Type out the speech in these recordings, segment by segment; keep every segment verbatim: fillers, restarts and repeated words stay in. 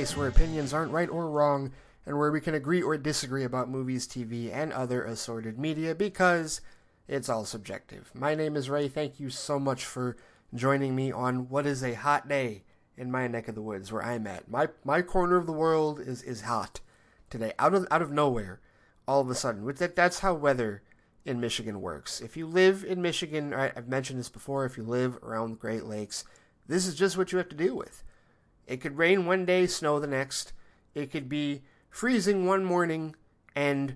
place where opinions aren't right or wrong, and where we can agree or disagree about movies, T V, and other assorted media, because it's all subjective. My name is Ray. Thank you so much for joining me on what is a hot day in my neck of the woods where I'm at. My my corner of the world is, is hot today, out of out of nowhere, all of a sudden. Which that that's how weather in Michigan works. If you live in Michigan, I've mentioned this before, if you live around the Great Lakes, this is just what you have to deal with. It could rain one day, snow the next. It could be freezing one morning and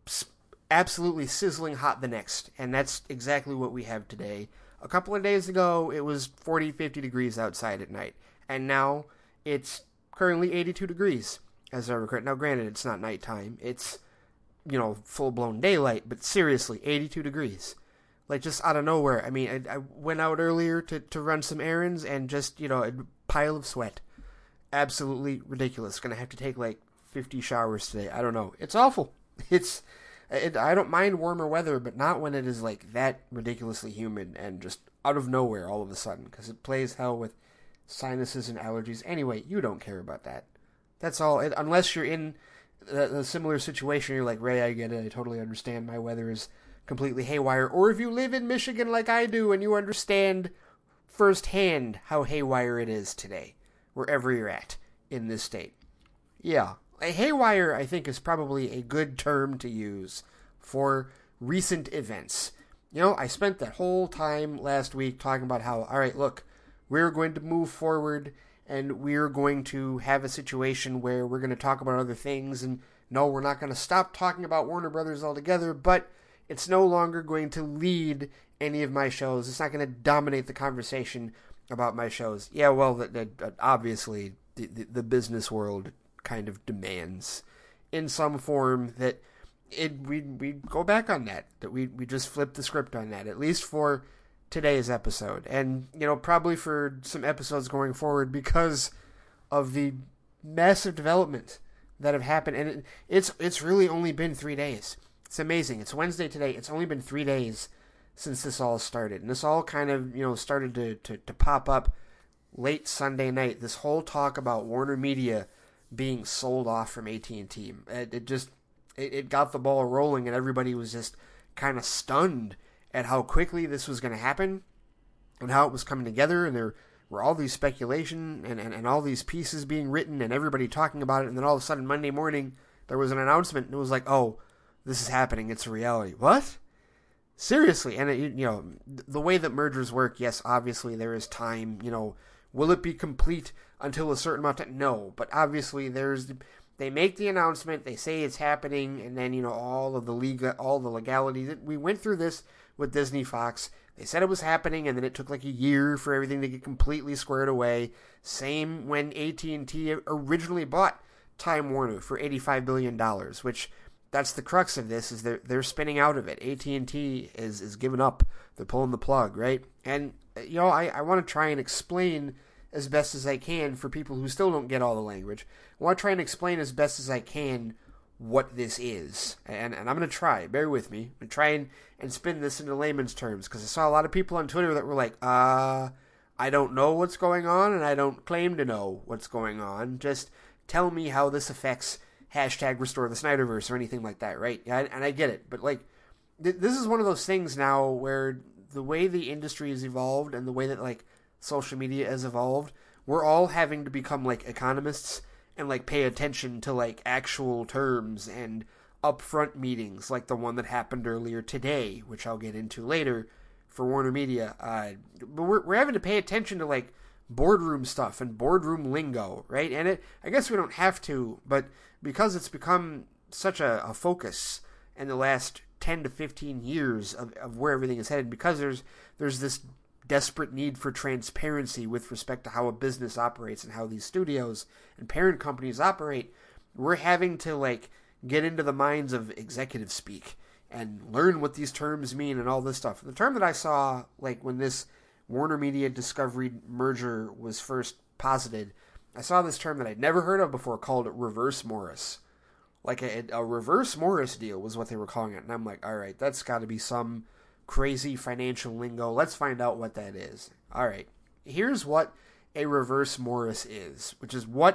absolutely sizzling hot the next. And that's exactly what we have today. A couple of days ago, it was forty, fifty degrees outside at night. And now it's currently eighty-two degrees as I record. Now, granted, it's not nighttime. It's, you know, full-blown daylight. But seriously, eighty-two degrees. Like, just out of nowhere. I mean, I, I went out earlier to, to run some errands and just, you know, a pile of sweat. Absolutely ridiculous. Gonna have to take, like, fifty showers today. I don't know. It's awful. It's... It, I don't mind warmer weather, but not when it is, like, that ridiculously humid and just out of nowhere all of a sudden. Because it plays hell with sinuses and allergies. Anyway, you don't care about that. That's all. It, unless you're in a, a similar situation, you're like, Ray, I get it. I totally understand. My weather is completely haywire. Or if you live in Michigan like I do and you understand firsthand how haywire it is today, wherever you're at in this state. Yeah. A haywire, I think, is probably a good term to use for recent events. You know, I spent that whole time last week talking about how, all right, look, we're going to move forward and we're going to have a situation where we're going to talk about other things. And no, we're not going to stop talking about Warner Brothers altogether, but it's no longer going to lead any of my shows. It's not going to dominate the conversation about my shows. Yeah, well, that, that, obviously, the, the, the business world kind of demands in some form that it we we go back on that, that we, we just flip the script on that, at least for today's episode. And, you know, probably for some episodes going forward because of the massive development that have happened. And it, it's it's really only been three days. It's amazing. It's Wednesday today. It's only been three days since this all started. And this all kind of, you know, started to, to, to pop up late Sunday night. This whole talk about Warner Media being sold off from A T and T. It, it just, it, it got the ball rolling, and everybody was just kind of stunned at how quickly this was going to happen and how it was coming together. And there were all these speculation and, and, and all these pieces being written and everybody talking about it. And then all of a sudden, Monday morning, there was an announcement, and it was like, oh, this is happening. It's a reality. What? Seriously. And, it, you know, the way that mergers work, yes, obviously there is time, you know, will it be complete until a certain amount of time? No, but obviously there's, they make the announcement, they say it's happening, and then, you know, all of the legal, all the legalities. We went through this with Disney Fox. They said it was happening, and then it took like a year for everything to get completely squared away. Same when A T and T originally bought Time Warner for eighty-five billion dollars, which that's the crux of this, is they're, they're spinning out of it. A T and T is, is giving up. They're pulling the plug, right? And, you know, I, I want to try and explain as best as I can for people who still don't get all the language. I want to try and explain as best as I can what this is. And, and I'm going to try. Bear with me. I'm going to try and, and spin this into layman's terms, because I saw a lot of people on Twitter that were like, uh, I don't know what's going on, and I don't claim to know what's going on. Just tell me how this affects hashtag restore the Snyderverse or anything like that, right? And, and I get it. But, like, th- this is one of those things now where the way the industry has evolved and the way that, like, social media has evolved, we're all having to become like economists and like pay attention to like actual terms and upfront meetings like the one that happened earlier today, which I'll get into later for Warner Media. Uh, but we're we're having to pay attention to like boardroom stuff and boardroom lingo, right? And it, I guess we don't have to, but because it's become such a, a focus in the last ten to fifteen years of, of where everything is headed, because there's there's this desperate need for transparency with respect to how a business operates and how these studios and parent companies operate, we're having to like get into the minds of executive speak and learn what these terms mean and all this stuff. The term that I saw, like when this Warner Media Discovery merger was first posited, I saw this term that I'd never heard of before called reverse Morris. Like a, a reverse Morris deal was what they were calling it. And I'm like, all right, that's got to be some crazy financial lingo. Let's find out what that is. All right. Here's what a reverse Morris is, which is what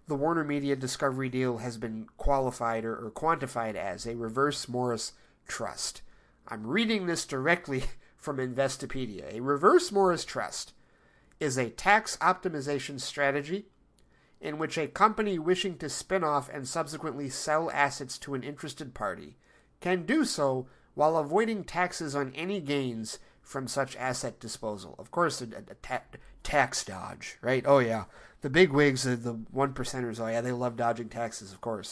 the Warner Media Discovery deal has been qualified or, or quantified as a reverse Morris trust. I'm reading this directly from Investopedia. A reverse Morris trust is a tax optimization strategy in which a company wishing to spin off and subsequently sell assets to an interested party can do so while avoiding taxes on any gains from such asset disposal. Of course, a, a ta- tax dodge, right? Oh, yeah. The big wigs, the, the one percenters, oh, yeah, they love dodging taxes, of course.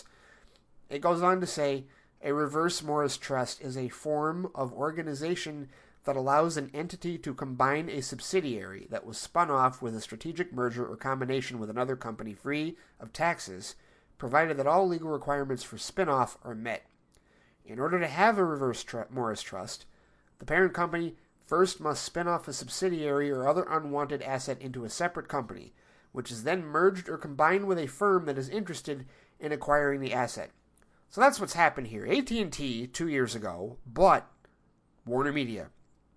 It goes on to say, a reverse Morris trust is a form of organization that allows an entity to combine a subsidiary that was spun off with a strategic merger or combination with another company free of taxes, provided that all legal requirements for spin-off are met. In order to have a reverse tr- Morris trust, the parent company first must spin off a subsidiary or other unwanted asset into a separate company, which is then merged or combined with a firm that is interested in acquiring the asset. So that's what's happened here. A T and T, two years ago, bought Warner Media.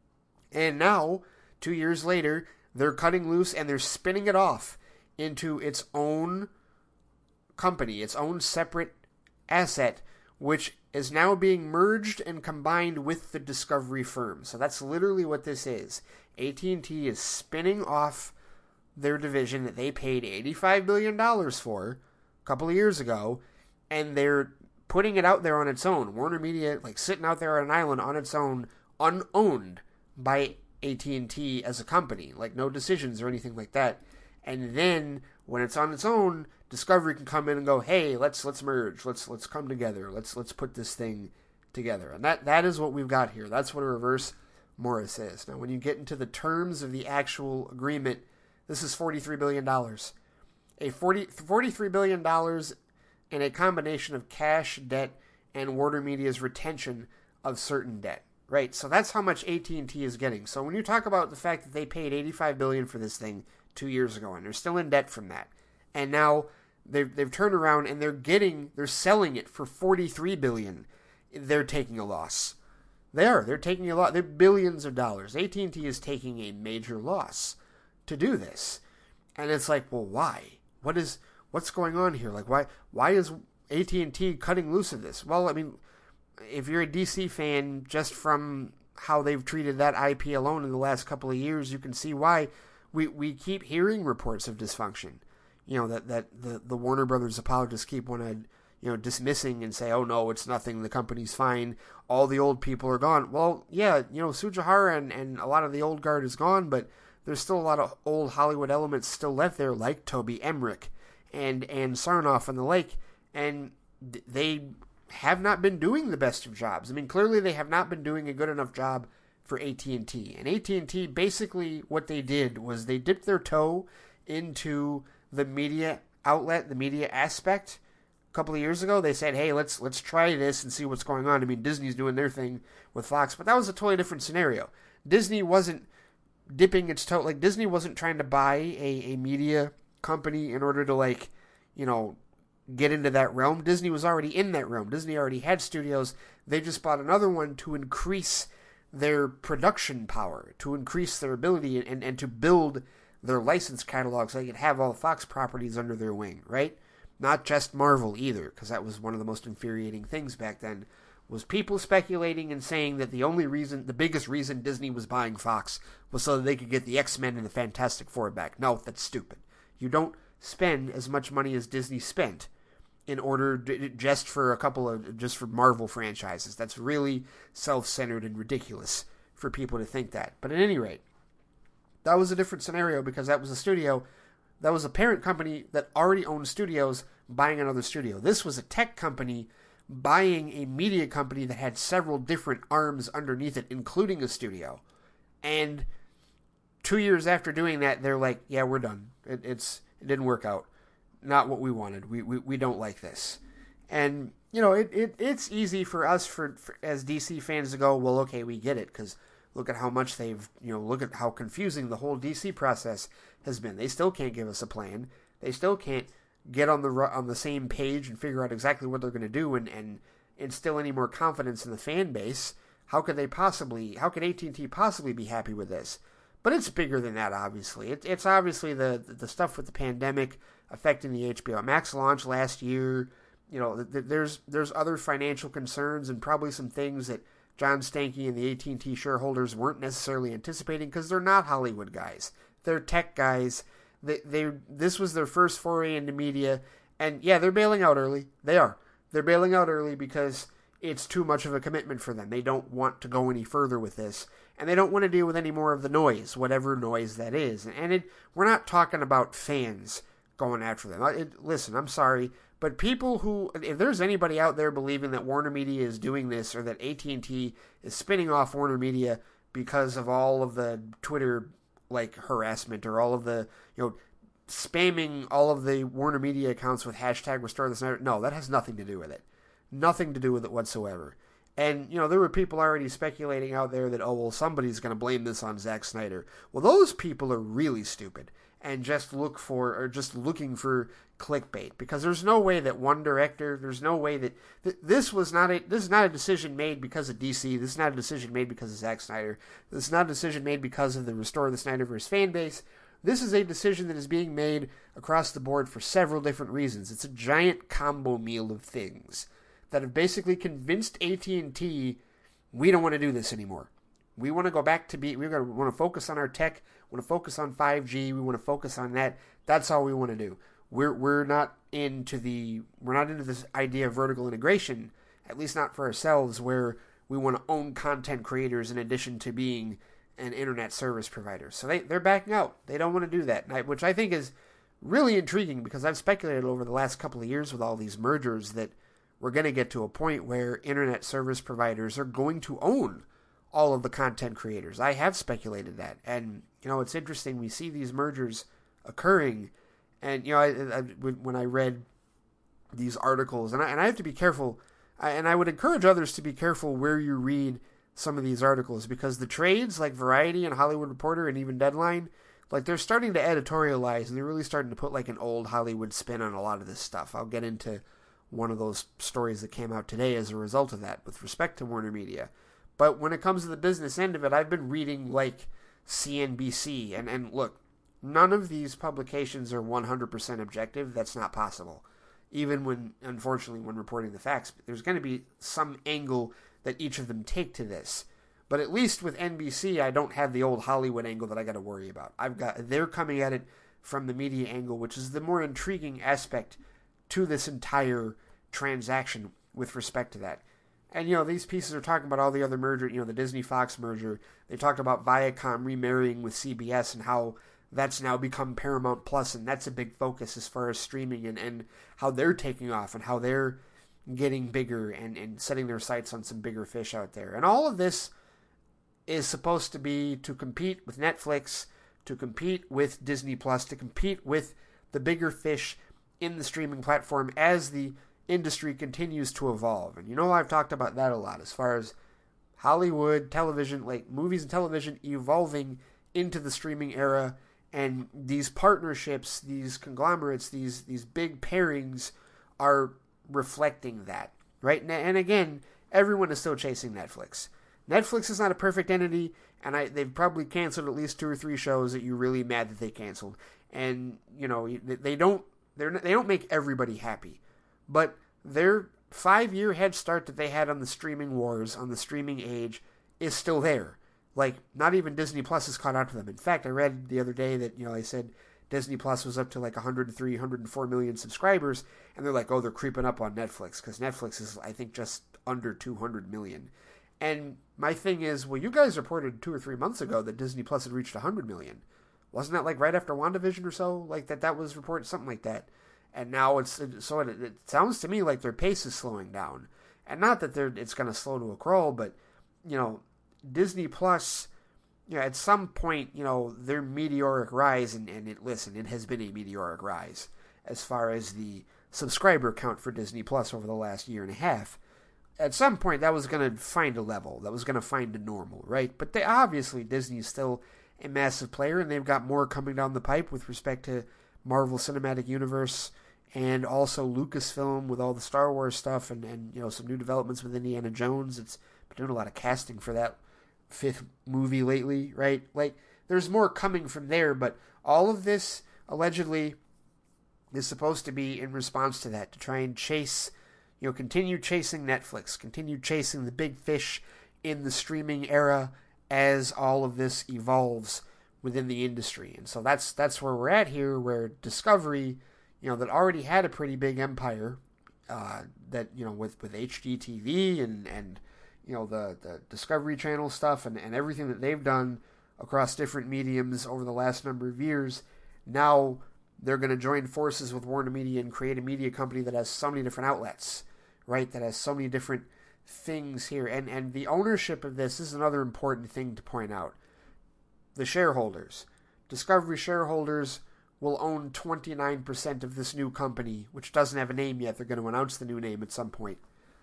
And now, two years later, they're cutting loose and they're spinning it off into its own company, its own separate asset, which is now being merged and combined with the Discovery firm. So that's literally what this is. A T and T is spinning off their division that they paid eighty-five billion dollars for a couple of years ago, and they're putting it out there on its own. Warner Media, like, sitting out there on an island on its own, unowned by A T and T as a company, like no decisions or anything like that. And then when it's on its own, Discovery can come in and go, "Hey, let's let's merge. Let's let's come together. Let's let's put this thing together." And that that is what we've got here. That's what a reverse Morris is. Now, when you get into the terms of the actual agreement, this is forty-three billion dollars. A forty, forty-three billion dollars in a combination of cash, debt, and Warner Media's retention of certain debt. Right, so that's how much A T and T is getting. So when you talk about the fact that they paid eighty-five billion dollars for this thing two years ago, and they're still in debt from that, and now they've they've turned around and they're getting they're selling it for forty-three billion dollars, they're taking a loss. They are. They're taking a lot. They're billions of dollars. A T and T is taking a major loss to do this, and it's like, well, why? What is what's going on here? Like, why why is A T and T cutting loose of this? Well, I mean, if you're a D C fan, just from how they've treated that I P alone in the last couple of years, you can see why we, we keep hearing reports of dysfunction. You know, that, that the, the Warner Brothers apologists keep wanting, you know, dismissing and say, oh no, it's nothing, the company's fine, all the old people are gone. Well, yeah, you know, Tsujihara and, and a lot of the old guard is gone, but there's still a lot of old Hollywood elements still left there, like Toby Emmerich and, and Sarnoff and the like, and they have not been doing the best of jobs. I mean, clearly they have not been doing a good enough job for A T and T. And A T and T, basically what they did was they dipped their toe into the media outlet, the media aspect. A couple of years ago, they said, hey, let's let's try this and see what's going on. I mean, Disney's doing their thing with Fox, but that was a totally different scenario. Disney wasn't dipping its toe, like Disney wasn't trying to buy a, a media company in order to, like, you know, get into that realm. Disney was already in that realm. Disney already had studios. They just bought another one to increase their production power, to increase their ability and, and to build their license catalog so they could have all the Fox properties under their wing, right? Not just Marvel either, because that was one of the most infuriating things back then, was people speculating and saying that the only reason, the biggest reason Disney was buying Fox was so that they could get the X-Men and the Fantastic Four back. No, that's stupid. You don't spend as much money as Disney spent in order to, just for a couple of, just for Marvel franchises. That's really self-centered and ridiculous for people to think that. But at any rate, that was a different scenario because that was a studio, that was a parent company that already owned studios buying another studio. This was a tech company buying a media company that had several different arms underneath it, including a studio. And two years after doing that, they're like, yeah, we're done. It, it's it didn't work out. Not what we wanted. We we, we don't like this. And, you know, it, it it's easy for us for, for as D C fans to go, well, okay, we get it, because look at how much they've, you know, look at how confusing the whole D C process has been. They still can't give us a plan. They still can't get on the on the same page and figure out exactly what they're going to do and, and instill any more confidence in the fan base. How could they possibly, how could A T and T possibly be happy with this? But it's bigger than that, obviously. It, it's obviously the, the stuff with the pandemic. affecting the H B O Max launch last year. You know, th- there's there's other financial concerns and probably some things that John Stankey and the A T and T shareholders weren't necessarily anticipating because they're not Hollywood guys. They're tech guys. They, they This was their first foray into media. And yeah, they're bailing out early. They are. They're bailing out early because it's too much of a commitment for them. They don't want to go any further with this. And they don't want to deal with any more of the noise, whatever noise that is. And it, we're not talking about fans going after them. It, listen, I'm sorry, but people who, if there's anybody out there believing that Warner Media is doing this or that A T and T is spinning off Warner Media because of all of the Twitter like harassment or all of the, you know, spamming all of the Warner Media accounts with hashtag Restore the Snyder, no, that has nothing to do with it. Nothing to do with it whatsoever. And, you know, there were people already speculating out there that, oh, well, somebody's going to blame this on Zack Snyder. Well, those people are really stupid and just look for, or just looking for clickbait, because there's no way that one director, there's no way that, th- this was not a, this is not a decision made because of D C, this is not a decision made because of Zack Snyder, this is not a decision made because of the Restore the Snyderverse fan base. This is a decision that is being made across the board for several different reasons. It's a giant combo meal of things that have basically convinced A T and T, we don't want to do this anymore. We want to go back to be, we want to focus on our tech, we want to focus on five G, we want to focus on that. That's all we want to do. We're we're not into the, we're not into this idea of vertical integration, at least not for ourselves, where we want to own content creators in addition to being an internet service provider. So they, they're backing out. They don't want to do that, which I think is really intriguing, because I've speculated over the last couple of years with all these mergers that we're going to get to a point where internet service providers are going to own all of the content creators. I have speculated that. And, you know, it's interesting. We see these mergers occurring. And, you know, I, I, when I read these articles, and I, and I have to be careful, I, and I would encourage others to be careful where you read some of these articles, because the trades like Variety and Hollywood Reporter and even Deadline, like, they're starting to editorialize, and they're really starting to put like an old Hollywood spin on a lot of this stuff. I'll get into one of those stories that came out today as a result of that with respect to Warner Media. But when it comes to the business end of it, I've been reading like C N B C, and, and look, none of these publications are one hundred percent objective. That's not possible. Even when, unfortunately, when reporting the facts, there's going to be some angle that each of them take to this. But at least with N B C, I don't have the old Hollywood angle that I got to worry about. I've got, they're coming at it from the media angle, which is the more intriguing aspect to this entire transaction with respect to that. And, you know, these pieces are talking about all the other merger, you know, the Disney-Fox merger. They talked about Viacom remarrying with C B S and how that's now become Paramount Plus, and that's a big focus as far as streaming and, and how they're taking off and how they're getting bigger and, and setting their sights on some bigger fish out there. And all of this is supposed to be to compete with Netflix, to compete with Disney Plus, to compete with the bigger fish in the streaming platform as the industry continues to evolve. And you know, I've talked about that a lot as far as Hollywood television, like movies and television evolving into the streaming era, and these partnerships, these conglomerates, these these big pairings are reflecting that, right? And again, everyone is still chasing Netflix. Netflix is not a perfect entity, and I, they've probably canceled at least two or three shows that you're really mad that they canceled. And, you know, they don't they're they don't make everybody happy, but their five-year head start that they had on the streaming wars, on the streaming age, is still there. Like, not even Disney Plus has caught up to them. In fact, I read the other day that, you know, they said Disney Plus was up to like one hundred three, one hundred four million subscribers, and they're like, oh, they're creeping up on Netflix, because Netflix is, I think, just under two hundred million. And my thing is, well, you guys reported two or three months ago that Disney Plus had reached one hundred million. Wasn't that like right after WandaVision or so? Like that that was reported, something like that. And now it's, so it, it sounds to me like their pace is slowing down. And not that they're it's going to slow to a crawl, but, you know, Disney Plus, you know, at some point, you know, their meteoric rise, and, and it, listen, it has been a meteoric rise as far as the subscriber count for Disney Plus over the last year and a half. At some point, that was going to find a level. That was going to find a normal, right? But they obviously, Disney is still a massive player, and they've got more coming down the pipe with respect to Marvel Cinematic Universe and also Lucasfilm with all the Star Wars stuff, and, and you know, some new developments with Indiana Jones. It's been doing a lot of casting for that fifth movie lately, right? Like, there's more coming from there, but all of this allegedly is supposed to be in response to that, to try and chase, you know, continue chasing Netflix, continue chasing the big fish in the streaming era as all of this evolves within the industry. And so that's that's where we're at here, where Discovery, you know, that already had a pretty big empire, uh, that, you know, with, with H G T V and, and you know, the, the Discovery Channel stuff and, and everything that they've done across different mediums over the last number of years, now they're going to join forces with Warner Media and create a media company that has so many different outlets, right? That has so many different things here. And, and the ownership of this is another important thing to point out. The shareholders. Discovery shareholders will own twenty-nine percent of this new company, which doesn't have a name yet. They're going to announce the new name at some point.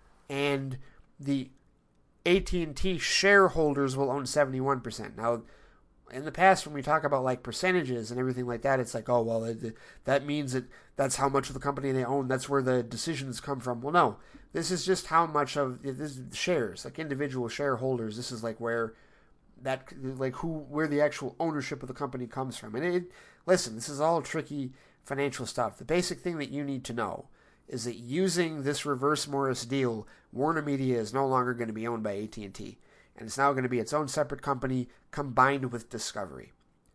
And the A T and T shareholders will own seventy-one percent. Now, in the past, when we talk about like percentages and everything like that, it's like, oh, well, that means that that's how much of the company they own. That's where the decisions come from. Well, no, this is just how much of this is shares, like individual shareholders. This is like where that, like who, where the actual ownership of the company comes from. And it, listen, this is all tricky financial stuff. The basic thing that you need to know is that using this reverse Morris deal, Warner Media is no longer going to be owned by A T and T. And it's now going to be its own separate company combined with Discovery.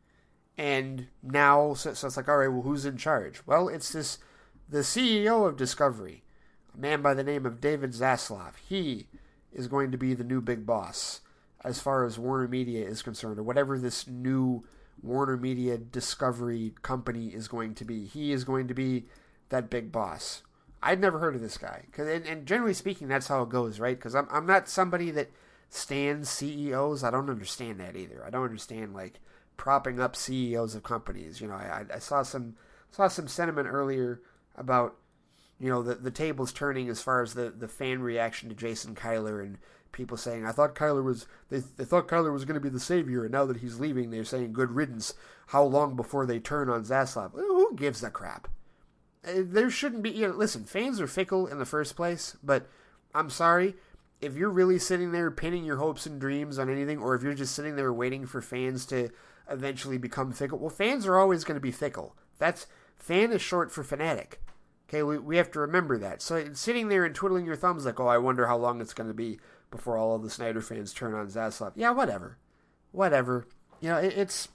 And now, so, so it's like, all right, well, who's in charge? Well, it's this, the C E O of Discovery, a man by the name of David Zaslav. He is going to be the new big boss as far as Warner Media is concerned, or whatever this new Warner Media Discovery company is going to be. He is going to be that big boss. I'd never heard of this guy. Cause, and, and generally speaking, that's how it goes, right? Because I'm, I'm not somebody that stands C E Os. I don't understand that either. I don't understand, like, propping up C E Os of companies. You know, I, I saw some saw some sentiment earlier about, you know, the, the tables turning as far as the, the fan reaction to Jason Kyler and people saying, I thought Kyler was, they, they thought Kyler was going to be the savior, and now that he's leaving, they're saying good riddance. How long before they turn on Zaslav? Who gives a crap? There shouldn't be, you know, listen, fans are fickle in the first place, but I'm sorry, if you're really sitting there pinning your hopes and dreams on anything, or if you're just sitting there waiting for fans to eventually become fickle, well, fans are always going to be fickle. That's, fan is short for fanatic. Okay, we, we have to remember that. So sitting there and twiddling your thumbs like, oh, I wonder how long it's going to be before all of the Snyder fans turn on Zaslav. Yeah, whatever. Whatever. You know, it, it's,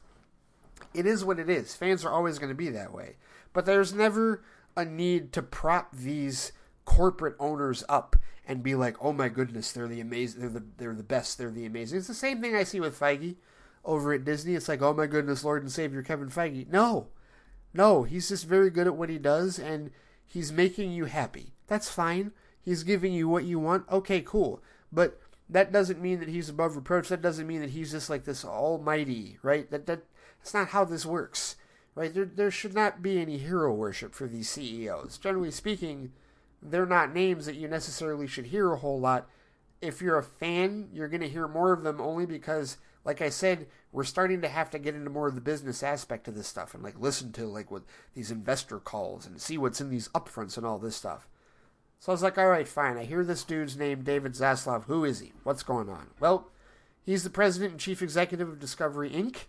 it is what it is. Fans are always going to be that way. But there's never a need to prop these corporate owners up and be like, oh my goodness, they're the amazing, they're the they're the best, they're the amazing. It's the same thing I see with Feige over at Disney. It's like, oh my goodness, Lord and Savior Kevin Feige. No, no, he's just very good at what he does, and he's making you happy. That's fine. He's giving you what you want. Okay, cool. But that doesn't mean that he's above reproach. That doesn't mean that he's just like this almighty, right? That that that's not how this works, right? There there should not be any hero worship for these C E Os. Generally speaking, they're not names that you necessarily should hear a whole lot. If you're a fan, you're going to hear more of them only because, like I said, we're starting to have to get into more of the business aspect of this stuff and like listen to like what these investor calls and see what's in these upfronts and all this stuff. So I was like, all right, fine. I hear this dude's name, David Zaslav. Who is he? What's going on? Well, he's the president and chief executive of Discovery, Incorporated.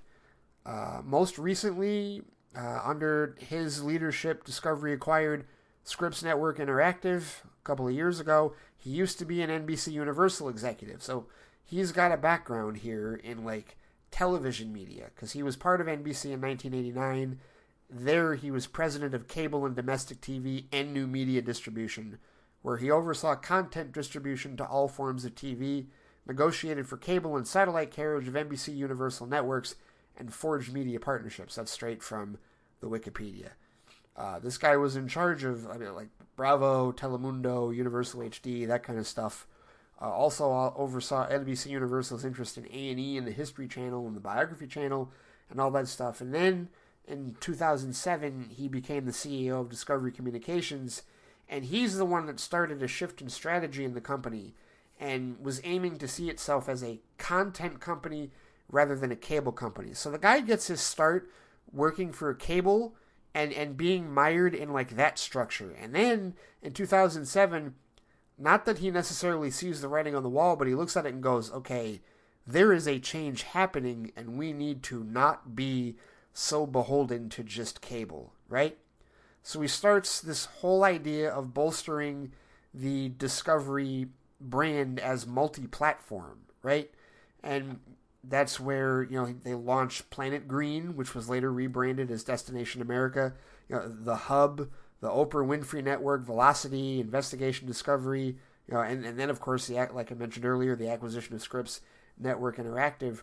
Uh, most recently, uh, under his leadership, Discovery acquired Scripps Network Interactive a couple of years ago. He used to be an N B C Universal executive, so he's got a background here in like television media because he was part of N B C in nineteen eighty-nine. There he was president of cable and domestic T V and new media distribution, where he oversaw content distribution to all forms of T V, negotiated for cable and satellite carriage of N B C Universal networks, and forged media partnerships. That's straight from the Wikipedia. Uh, this guy was in charge of, I mean, like Bravo, Telemundo, Universal H D, that kind of stuff. Uh, also uh, oversaw N B C Universal's interest in A and E and the History Channel and the Biography Channel and all that stuff. And then in two thousand seven, he became the C E O of Discovery Communications, and he's the one that started a shift in strategy in the company and was aiming to see itself as a content company rather than a cable company. So the guy gets his start working for a cable and, and being mired in like that structure. And then in two thousand seven, not that he necessarily sees the writing on the wall, but he looks at it and goes, okay, there is a change happening and we need to not be so beholden to just cable, right? So he starts this whole idea of bolstering the Discovery brand as multi-platform, right? And that's where, you know, they launched Planet Green, which was later rebranded as Destination America, you know, the Hub, the Oprah Winfrey Network, Velocity, Investigation Discovery, you know, and, and then, of course, the like I mentioned earlier, the acquisition of Scripps Network Interactive,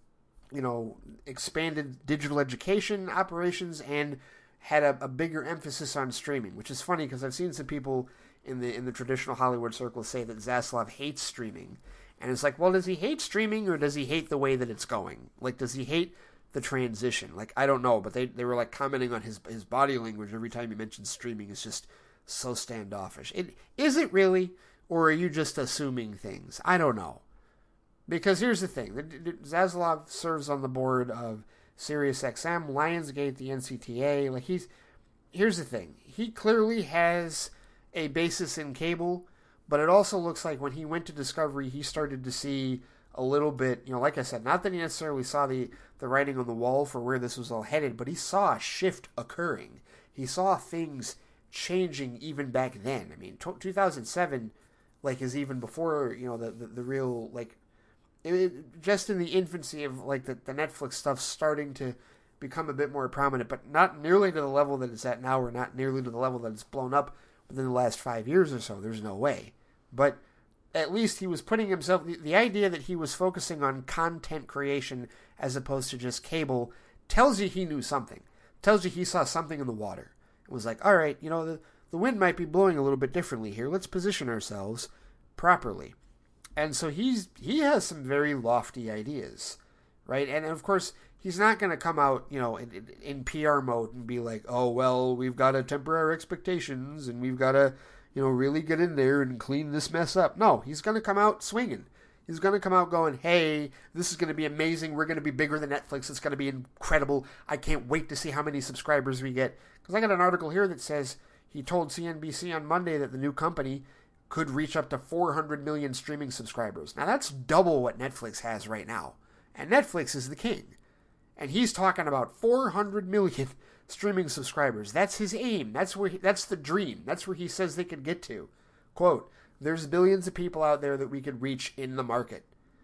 you know, expanded digital education operations and had a, a bigger emphasis on streaming, which is funny because I've seen some people in the in the traditional Hollywood circles say that Zaslav hates streaming. And it's like, well, does he hate streaming or does he hate the way that it's going? Like, does he hate the transition? Like, I don't know, but they, they were like commenting on his his body language every time he mentions streaming is just so standoffish. It, is it really? Or are you just assuming things? I don't know. Because here's the thing. Zaslav serves on the board of SiriusXM, Lionsgate, the N C T A. Like, he's... Here's the thing. He clearly has a basis in cable, but it also looks like when he went to Discovery, he started to see a little bit, you know, like I said, not that he necessarily saw the, the writing on the wall for where this was all headed, but he saw a shift occurring. He saw things changing even back then. I mean, t- two thousand seven, like, is even before, you know, the, the, the real, like, it, it, just in the infancy of, like, the, the Netflix stuff starting to become a bit more prominent, but not nearly to the level that it's at now, or not nearly to the level that it's blown up within the last five years or so. There's no way. But at least he was putting himself... The, the idea that he was focusing on content creation as opposed to just cable tells you he knew something. Tells you he saw something in the water. It was like, all right, you know, the, the wind might be blowing a little bit differently here. Let's position ourselves properly. And so he's he has some very lofty ideas, right? And of course, he's not going to come out, you know, in, in, in P R mode and be like, oh, well, we've got to temper our expectations and we've got to, you know, really get in there and clean this mess up. No, he's going to come out swinging. He's going to come out going, hey, this is going to be amazing. We're going to be bigger than Netflix. It's going to be incredible. I can't wait to see how many subscribers we get. Because I got an article here that says he told C N B C on Monday that the new company could reach up to four hundred million streaming subscribers. Now, that's double what Netflix has right now. And Netflix is the king. And he's talking about four hundred million streaming subscribers. That's his aim. That's where he, that's the dream. That's where he says they could get to. Quote, there's billions of people out there that we could reach in the market.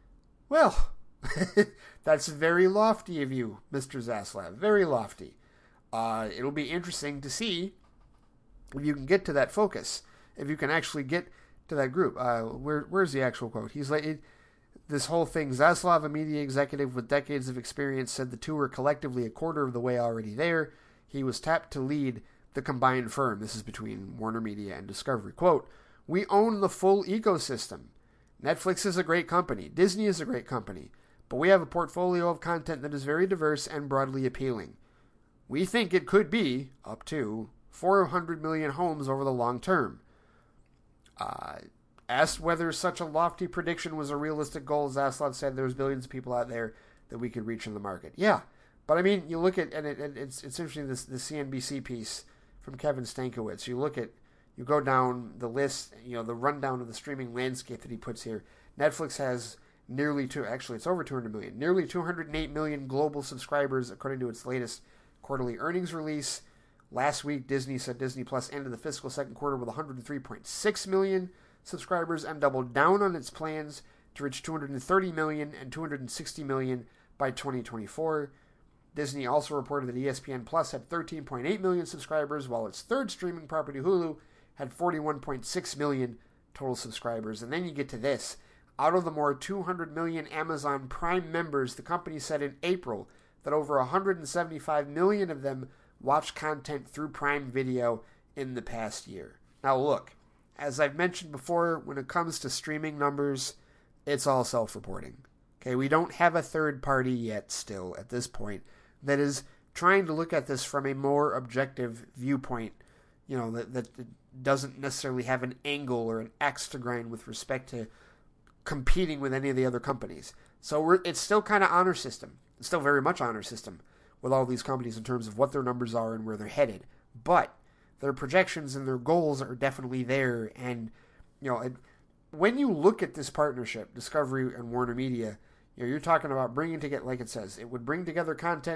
Well, that's very lofty of you, Mister Zaslav. Very lofty. Uh, it'll be interesting to see if you can get to that focus. If you can actually get to that group. Uh, where Where's the actual quote? He's like... It, This whole thing, Zaslav, a media executive with decades of experience, said the two were collectively a quarter of the way already there. He was tapped to lead the combined firm. This is between Warner Media and Discovery. Quote, we own the full ecosystem. Netflix is a great company. Disney is a great company. But we have a portfolio of content that is very diverse and broadly appealing. We think it could be up to four hundred million homes over the long term. Uh... Asked whether such a lofty prediction was a realistic goal, Zaslav said there's billions of people out there that we could reach in the market. Yeah, but I mean, you look at, and it, it, it's it's interesting, this the C N B C piece from Kevin Stankiewicz. You look at, you go down the list, you know, the rundown of the streaming landscape that he puts here. Netflix has nearly two, actually it's over two hundred million, nearly two hundred eight million global subscribers according to its latest quarterly earnings release. Last week, Disney said Disney Plus ended the fiscal second quarter with one hundred three point six million subscribers and doubled down on its plans to reach two hundred thirty million and two hundred sixty million by twenty twenty-four. Disney also reported that E S P N Plus had thirteen point eight million subscribers, while its third streaming property, Hulu, had forty-one point six million total subscribers. And then you get to this. Out of the more two hundred million Amazon Prime members, the company said in April that over one hundred seventy-five million of them watched content through Prime Video in the past year. Now look, as I've mentioned before, when it comes to streaming numbers, it's all self-reporting. Okay, we don't have a third party yet still at this point that is trying to look at this from a more objective viewpoint, you know, that, that doesn't necessarily have an angle or an axe to grind with respect to competing with any of the other companies. So we're, it's still kind of honor system. It's still very much honor system with all these companies in terms of what their numbers are and where they're headed. But their projections and their goals are definitely there. And, you know, it, when you look at this partnership, Discovery and Warner Media, you know, you're talking about bringing together, like it says, it would bring together content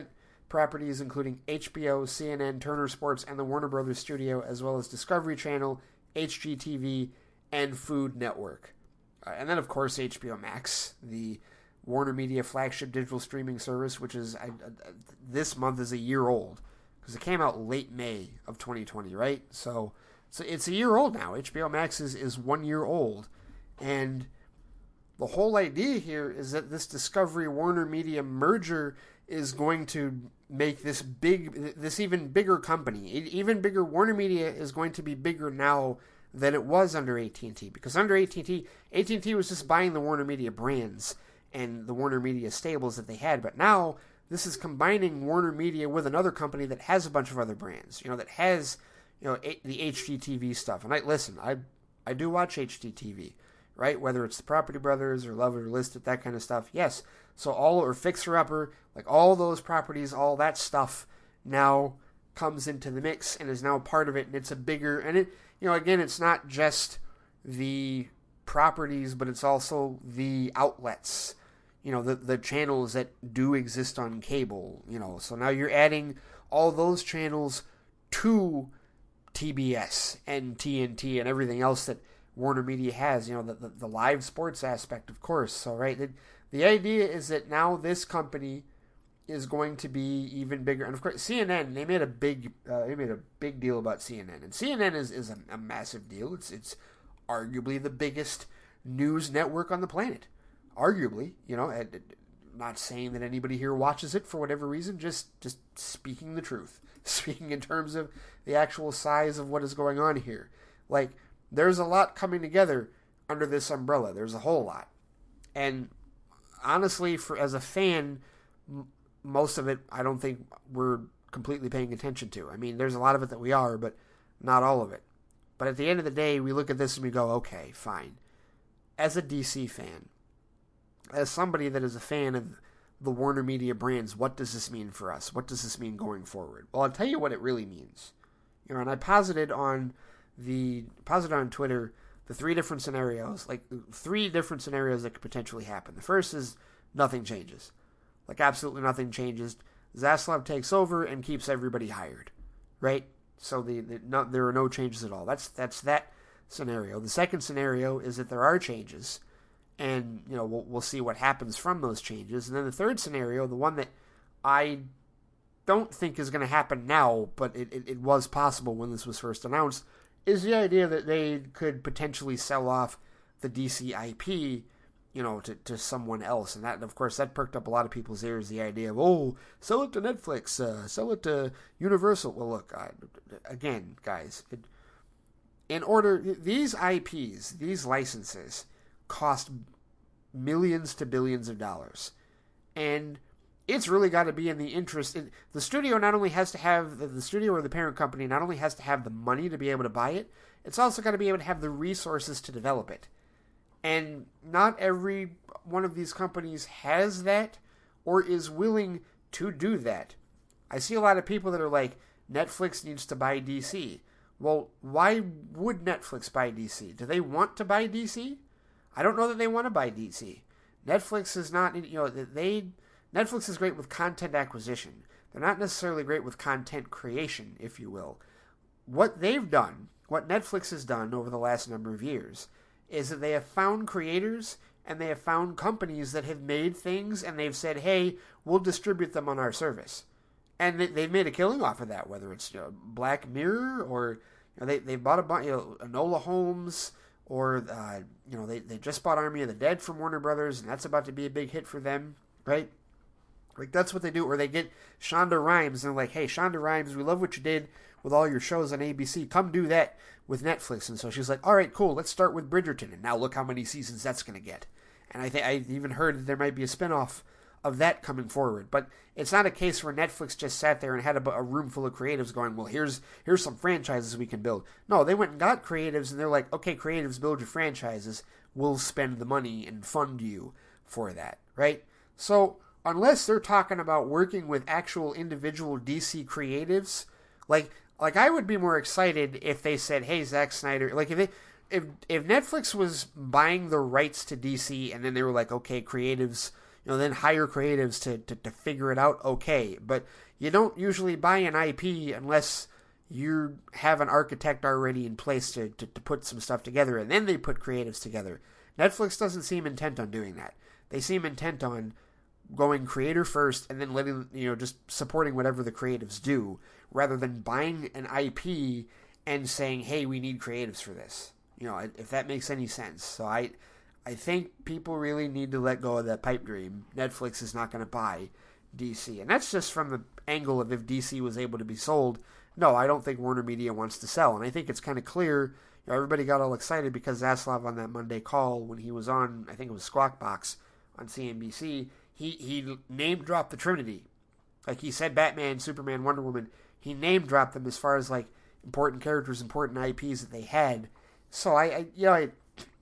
properties including H B O, C N N, Turner Sports, and the Warner Brothers Studio, as well as Discovery Channel, H G T V, and Food Network. Uh, and then, of course, H B O Max, the Warner Media flagship digital streaming service, which is I, I, this month is a year old because it came out late May of twenty twenty, right? So, so it's a year old now. H B O Max is, is one year old. And the whole idea here is that this Discovery Warner Media merger is going to make this big, this even bigger company, even bigger. Warner Media is going to be bigger now than it was under A T and T, because under A T and T, A T and T was just buying the Warner Media brands and the Warner Media stables that they had, but now this is combining Warner Media with another company that has a bunch of other brands, you know, that has, you know, the H G T V stuff. And I listen, I I do watch H G T V, right? Whether it's the Property Brothers or Love It or List It, that kind of stuff. Yes. So all, or Fixer Upper, like all those properties, all that stuff now comes into the mix and is now part of it. And it's a bigger, and it, you know, again, it's not just the properties, but it's also the outlets, you know, the, the channels that do exist on cable, you know. So now you're adding all those channels to T B S and T N T and everything else that Warner Media has, you know, the, the, the live sports aspect, of course. So, right, the, the idea is that now this company is going to be even bigger. And, of course, C N N, they made a big uh, they made a big deal about C N N. And C N N is, is a, a massive deal. It's, it's arguably the biggest news network on the planet. Arguably, you know, and not saying that anybody here watches it for whatever reason, just, just speaking the truth. Speaking in terms of the actual size of what is going on here. Like, there's a lot coming together under this umbrella. There's a whole lot. And honestly, for as a fan, m- most of it I don't think we're completely paying attention to. I mean, there's a lot of it that we are, but not all of it. But at the end of the day, we look at this and we go, okay, fine. As a D C fan, as somebody that is a fan of the Warner Media brands, what does this mean for us? What does this mean going forward? Well, I'll tell you what it really means. You know, and I posited on the posited on Twitter the three different scenarios, like three different scenarios that could potentially happen. The first is nothing changes, like absolutely nothing changes. Zaslav takes over and keeps everybody hired, right? So the, the no, there are no changes at all. That's that's that scenario. The second scenario is that there are changes. And, you know, we'll, we'll see what happens from those changes. And then the third scenario, the one that I don't think is going to happen now, but it, it, it was possible when this was first announced, is the idea that they could potentially sell off the D C I P, you know, to, to someone else. And that, of course, that perked up a lot of people's ears, the idea of, oh, sell it to Netflix, uh, sell it to Universal. Well, look, I, again, guys, it, in order, these I Ps, these licenses, cost millions to billions of dollars. And it's really got to be in the interest. In, the studio not only has to have, the, the studio or the parent company not only has to have the money to be able to buy it, it's also got to be able to have the resources to develop it. And not every one of these companies has that or is willing to do that. I see a lot of people that are like, Netflix needs to buy D C. Well, why would Netflix buy D C? Do they want to buy D C? I don't know that they want to buy D C. Netflix is not, you know, they, Netflix is great with content acquisition. They're not necessarily great with content creation, if you will. What they've done, what Netflix has done over the last number of years, is that they have found creators and they have found companies that have made things and they've said, hey, we'll distribute them on our service. And they've made a killing off of that, whether it's, you know, Black Mirror or, you know, they, they've bought a bunch, you know, Enola Holmes. Or, uh, you know, they, they just bought Army of the Dead from Warner Brothers, and that's about to be a big hit for them, right? Like, that's what they do. Or they get Shonda Rhimes, and they're like, hey, Shonda Rhimes, we love what you did with all your shows on A B C. Come do that with Netflix. And so she's like, all right, cool, let's start with Bridgerton. And now look how many seasons that's going to get. And I think I even heard that there might be a spinoff of that coming forward. But it's not a case where Netflix just sat there and had a, a room full of creatives going, well, here's here's some franchises we can build. No, they went and got creatives, and they're like, okay, creatives, build your franchises. We'll spend the money and fund you for that, right? So unless they're talking about working with actual individual D C creatives, like like I would be more excited if they said, hey, Zack Snyder, like if they, if if Netflix was buying the rights to D C and then they were like, okay, creatives, you you know, then hire creatives to, to, to figure it out, okay. But you don't usually buy an I P unless you have an architect already in place to, to, to put some stuff together, and then they put creatives together. Netflix doesn't seem intent on doing that. They seem intent on going creator first and then letting, you know, just supporting whatever the creatives do, rather than buying an I P and saying, hey, we need creatives for this. You know, if that makes any sense. So I I think people really need to let go of that pipe dream. Netflix is not going to buy D C. And that's just from the angle of if D C was able to be sold. No, I don't think Warner Media wants to sell. And I think it's kind of clear. You know, everybody got all excited because Zaslav on that Monday call, when he was on, I think it was Squawk Box on C N B C, he, he name-dropped the Trinity. Like, he said Batman, Superman, Wonder Woman. He name-dropped them as far as, like, important characters, important I Ps that they had. So, I, I you know, I,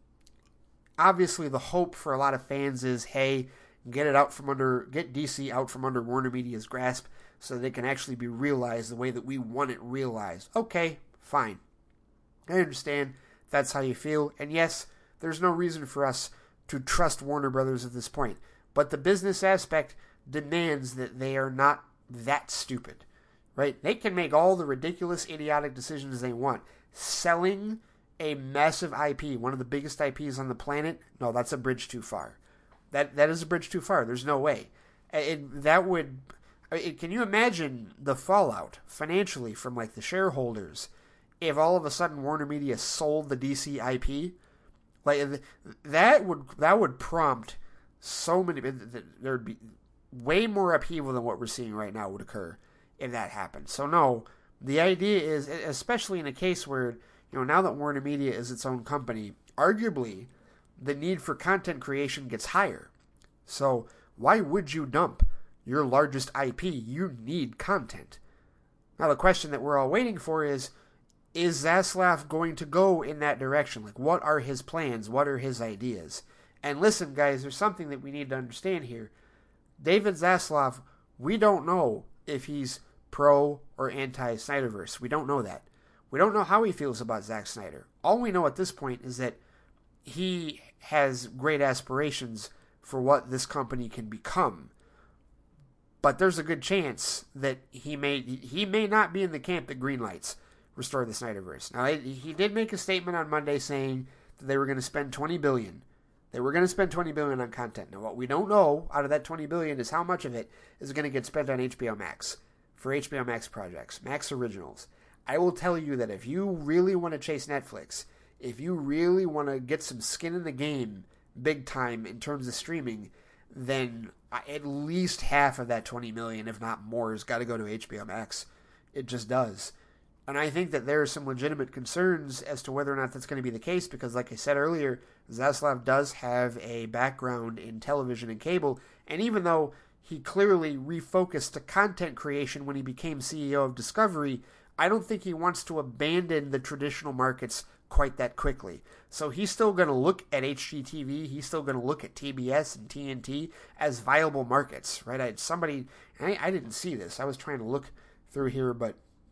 obviously the hope for a lot of fans is, hey, get it out from under, get D C out from under Warner Media's grasp so they can actually be realized the way that we want it realized. Okay, fine. I understand that's how you feel. And yes, there's no reason for us to trust Warner Brothers at this point. But the business aspect demands that they are not that stupid, right? They can make all the ridiculous, idiotic decisions they want. Selling a massive I P, one of the biggest I Ps on the planet, no, that's a bridge too far. That That is a bridge too far. There's no way. It, that would... It, can you imagine the fallout financially from, like, the shareholders if all of a sudden Warner Media sold the D C I P? Like, that would that would prompt so many... There would be way more upheaval than what we're seeing right now would occur if that happened. So, no, the idea is, especially in a case where, you know, now that Warner Media is its own company, arguably the need for content creation gets higher. So, why would you dump your largest I P? You need content. Now, the question that we're all waiting for is, is Zaslav going to go in that direction? Like, what are his plans? What are his ideas? And listen, guys, there's something that we need to understand here. David Zaslav, we don't know if he's pro or anti-Snyderverse. We don't know that. We don't know how he feels about Zack Snyder. All we know at this point is that he has great aspirations for what this company can become. But there's a good chance that he may he may not be in the camp that greenlights restore the Snyderverse. Now, he did make a statement on Monday saying that they were going to spend twenty billion dollars. They were going to spend twenty billion dollars on content. Now, what we don't know out of that twenty billion dollars is how much of it is going to get spent on H B O Max for H B O Max projects, Max Originals. I will tell you that if you really want to chase Netflix, if you really want to get some skin in the game big time in terms of streaming, then at least half of that twenty million dollars, if not more, has got to go to H B O Max. It just does. And I think that there are some legitimate concerns as to whether or not that's going to be the case, because like I said earlier, Zaslav does have a background in television and cable, and even though he clearly refocused to content creation when he became C E O of Discovery, I don't think he wants to abandon the traditional markets quite that quickly. So he's still going to look at H G T V, he's still going to look at T B S and T N T as viable markets, right? I had somebody, I, I didn't see this, I was trying to look through here, but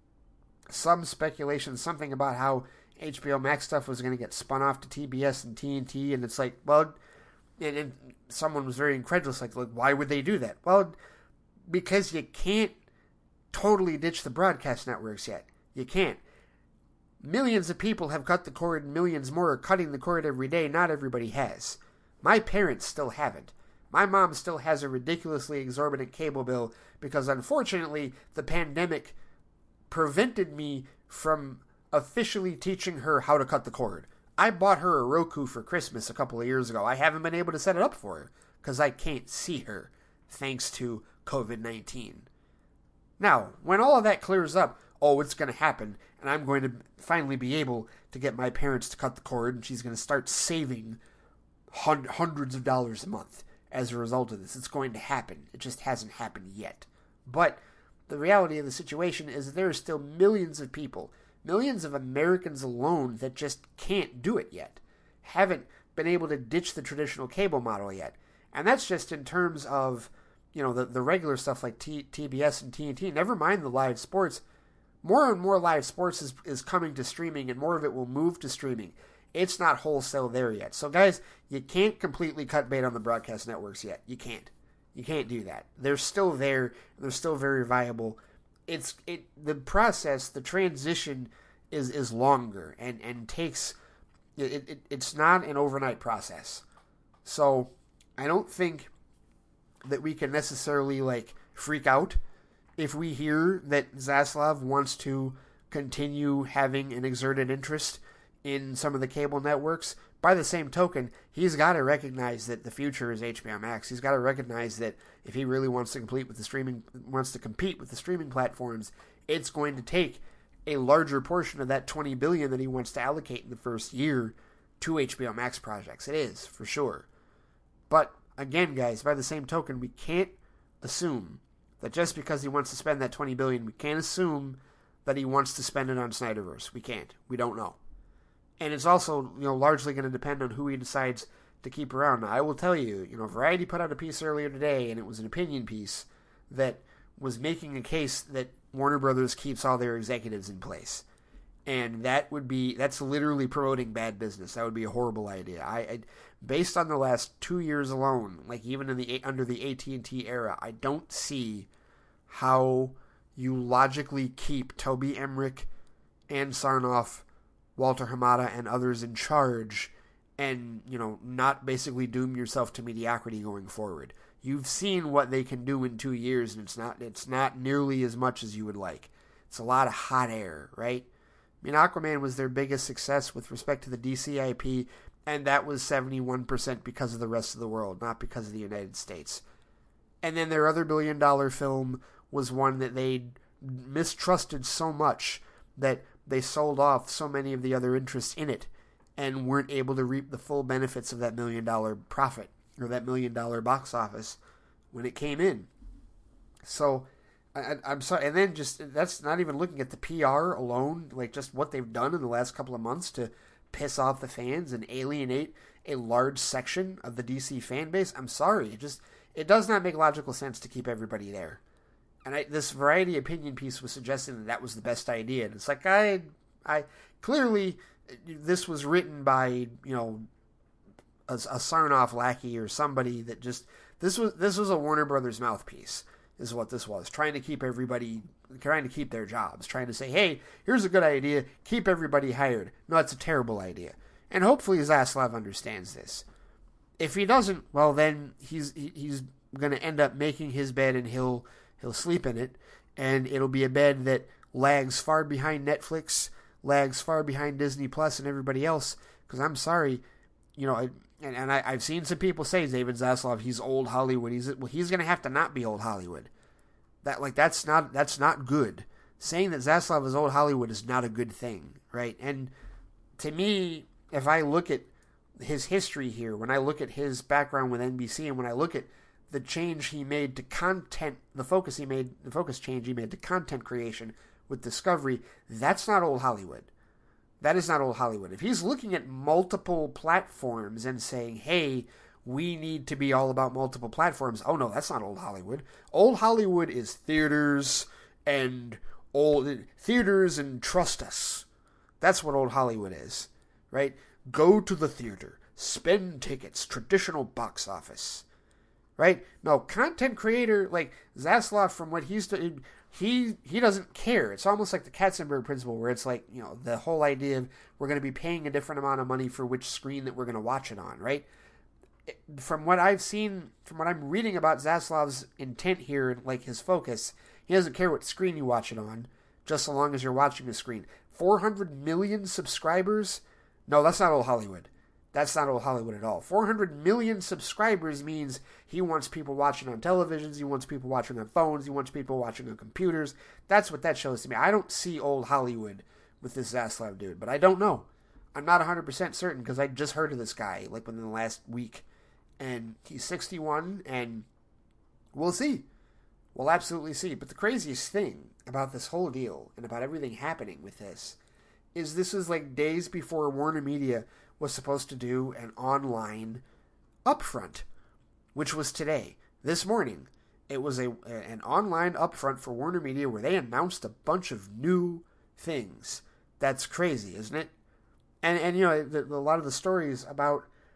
some speculation, something about how H B O Max stuff was going to get spun off to T B S and T N T, and it's like, well, and, and someone was very incredulous, like, like, why would they do that? Well, because you can't totally ditch the broadcast networks yet. You can't. Millions of people have cut the cord, and millions more are cutting the cord every day. Not everybody has. My parents still haven't. My mom still has a ridiculously exorbitant cable bill because, unfortunately, the pandemic prevented me from officially teaching her how to cut the cord. I bought her a Roku for Christmas a couple of years ago. I haven't been able to set it up for her because I can't see her thanks to covid nineteen. Now, when all of that clears up, oh, it's going to happen, and I'm going to finally be able to get my parents to cut the cord, and she's going to start saving hun- hundreds of dollars a month as a result of this. It's going to happen. It just hasn't happened yet. But the reality of the situation is that there are still millions of people, millions of Americans alone, that just can't do it yet, haven't been able to ditch the traditional cable model yet. And that's just in terms of, you know, the, the regular stuff like T- TBS and T N T, never mind the live sports. More and more live sports is, is coming to streaming, and more of it will move to streaming. It's not wholesale there yet. So, guys, you can't completely cut bait on the broadcast networks yet. You can't. You can't do that. They're still there. They're still very viable. It's it the process, the transition is is longer and and takes it, it it's not an overnight process. So I don't think that we can necessarily like freak out if we hear that Zaslav wants to continue having an exerted interest in some of the cable networks. By the same token, he's got to recognize that the future is H B O Max. He's got to recognize that if he really wants to complete with the streaming, wants to compete with the streaming platforms, it's going to take a larger portion of that twenty billion dollars that he wants to allocate in the first year to H B O Max projects. It is, for sure. But again, guys, by the same token, we can't assume that just because he wants to spend that twenty billion dollars, we can't assume that he wants to spend it on Snyderverse. We can't. We don't know. And it's also, you know, largely going to depend on who he decides to keep around. Now, I will tell you, you know, Variety put out a piece earlier today, and it was an opinion piece that was making a case that Warner Brothers keeps all their executives in place. And that would be, that's literally promoting bad business. That would be a horrible idea. I, I based on the last two years alone, like even in the under the A T and T era, I don't see how you logically keep Toby Emmerich and Sarnoff, Walter Hamada, and others in charge and, you know, not basically doom yourself to mediocrity going forward. You've seen what they can do in two years, and it's not it's not nearly as much as you would like. It's a lot of hot air, right? I mean, Aquaman was their biggest success with respect to the D C I P, and that was seventy-one percent because of the rest of the world, not because of the United States. And then their other billion-dollar film was one that they mistrusted so much that they sold off so many of the other interests in it and weren't able to reap the full benefits of that million-dollar profit or that million-dollar box office when it came in. So, I, I'm sorry. And then just, that's not even looking at the P R alone, like just what they've done in the last couple of months to piss off the fans and alienate a large section of the D C fan base. I'm sorry. It just, it does not make logical sense to keep everybody there. And I, this Variety opinion piece was suggesting that that was the best idea. And it's like, I, I, clearly, this was written by, you know, a, a Sarnoff lackey or somebody that just, this was, this was a Warner Brothers mouthpiece, is what this was. Trying to keep everybody, trying to keep their jobs. Trying to say, hey, here's a good idea, keep everybody hired. No, it's a terrible idea. And hopefully Zaslav understands this. If he doesn't, well, then he's, he, he's going to end up making his bed and he'll, He'll sleep in it, and it'll be a bed that lags far behind Netflix, lags far behind Disney Plus and everybody else, because I'm sorry, you know, I, and, and I, I've seen some people say, David Zaslav, he's old Hollywood. He's well, he's going to have to not be old Hollywood. That like that's not that's not good. Saying that Zaslav is old Hollywood is not a good thing, right? And to me, if I look at his history here, when I look at his background with N B C, and when I look at the change he made to content, the focus he made, the focus change he made to content creation with Discovery, that's not old Hollywood. That is not old Hollywood. If he's looking at multiple platforms and saying, hey, we need to be all about multiple platforms, oh no, that's not old Hollywood. Old Hollywood is theaters and old theaters and trust us. That's what old Hollywood is, right? Go to the theater, spend tickets, traditional box office. Right? No, content creator, like Zaslav, from what he's doing, he, he doesn't care. It's almost like the Katzenberg principle, where it's like, you know, the whole idea of we're going to be paying a different amount of money for which screen that we're going to watch it on, right? From what I've seen, from what I'm reading about Zaslav's intent here, like his focus, he doesn't care what screen you watch it on, just so long as you're watching the screen. four hundred million subscribers? No, that's not old Hollywood. That's not old Hollywood at all. four hundred million subscribers means he wants people watching on televisions, he wants people watching on phones, he wants people watching on computers. That's what that shows to me. I don't see old Hollywood with this Zaslav dude, but I don't know. I'm not one hundred percent certain because I just heard of this guy like within the last week. And he's sixty-one, and we'll see. We'll absolutely see. But the craziest thing about this whole deal and about everything happening with this is this is like days before Warner Media was supposed to do an online upfront, which was today, this morning. It was a an online upfront for Warner Media where they announced a bunch of new things. That's crazy, isn't it? And, and you know, the, the, a lot of the stories about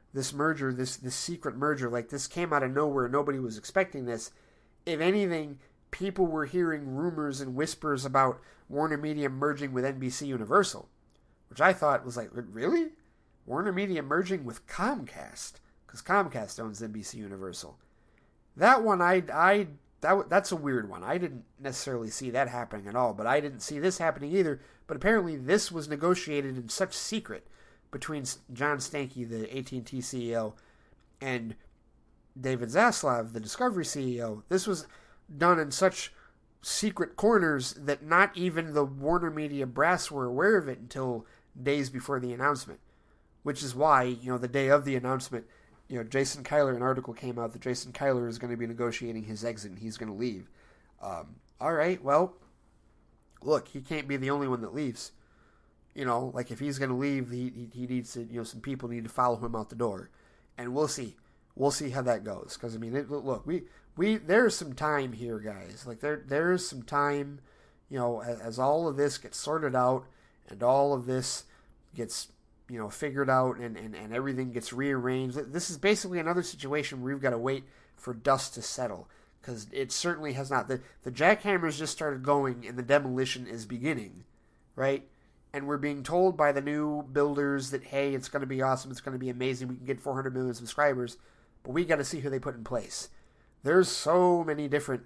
this merger, this this secret merger, like this came out of nowhere. Nobody was expecting this. If anything, people were hearing rumors and whispers about Warner Media merging with N B C Universal, which I thought was like, really? Warner Media merging with Comcast? Because Comcast owns N B C Universal. That one, I, I, that that's a weird one. I didn't necessarily see that happening at all, but I didn't see this happening either. But apparently this was negotiated in such secret between John Stankey, the A T and T C E O, and David Zaslav, the Discovery C E O. This was done in such secret corners that not even the Warner Media brass were aware of it until days before the announcement. Which is why, you know, the day of the announcement, you know, Jason Kyler, an article came out that Jason Kyler is going to be negotiating his exit and he's going to leave. Um, all right, well, look, he can't be the only one that leaves. You know, like if he's going to leave, he, he he needs to, you know, some people need to follow him out the door. And we'll see. We'll see how that goes. Because, I mean, it, look, we, we there's some time here, guys. Like, there there's some time, you know, as, as all of this gets sorted out and all of this gets, you know, figured out and, and, and everything gets rearranged. This is basically another situation where we've got to wait for dust to settle. Because it certainly has not. The, the jackhammers just started going and the demolition is beginning, right? And we're being told by the new builders that, hey, it's going to be awesome, it's going to be amazing, we can get four hundred million subscribers, but we got to see who they put in place. There's so many different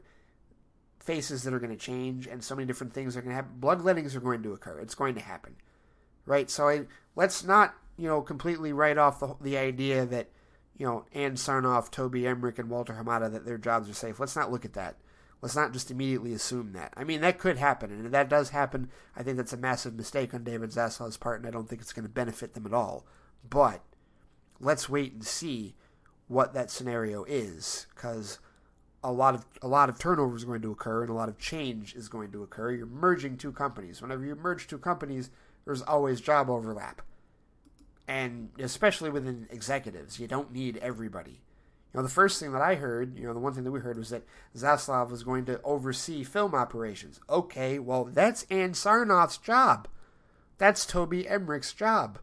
faces that are going to change, and so many different things are going to happen. Bloodlettings are going to occur. It's going to happen, right? So I, let's not, you know, completely write off the the idea that, you know, Ann Sarnoff, Toby Emmerich, and Walter Hamada, that their jobs are safe. Let's not look at that. Let's not just immediately assume that. I mean, that could happen, and if that does happen, I think that's a massive mistake on David Zaslav's part, and I don't think it's going to benefit them at all. But let's wait and see what that scenario is, because a lot of a lot of turnover is going to occur, and a lot of change is going to occur. You're merging two companies. Whenever you merge two companies, there's always job overlap, and especially within executives, you don't need everybody. You know, the first thing that I heard, you know, the one thing that we heard was that Zaslav was going to oversee film operations. Okay, well, that's Ann Sarnoff's job. That's Toby Emmerich's job.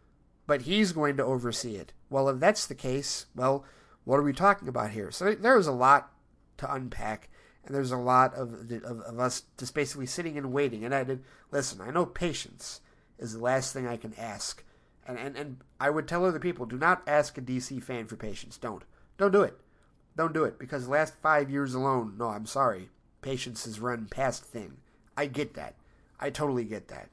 But he's going to oversee it. Well, if that's the case, well, what are we talking about here? So there's a lot to unpack, and there's a lot of of, of us just basically sitting and waiting. And I did, listen, I know patience is the last thing I can ask. And, and, and I would tell other people, do not ask a D C fan for patience. Don't. Don't do it. Don't do it, because the last five years alone, no, I'm sorry, patience has run past thing. I get that. I totally get that.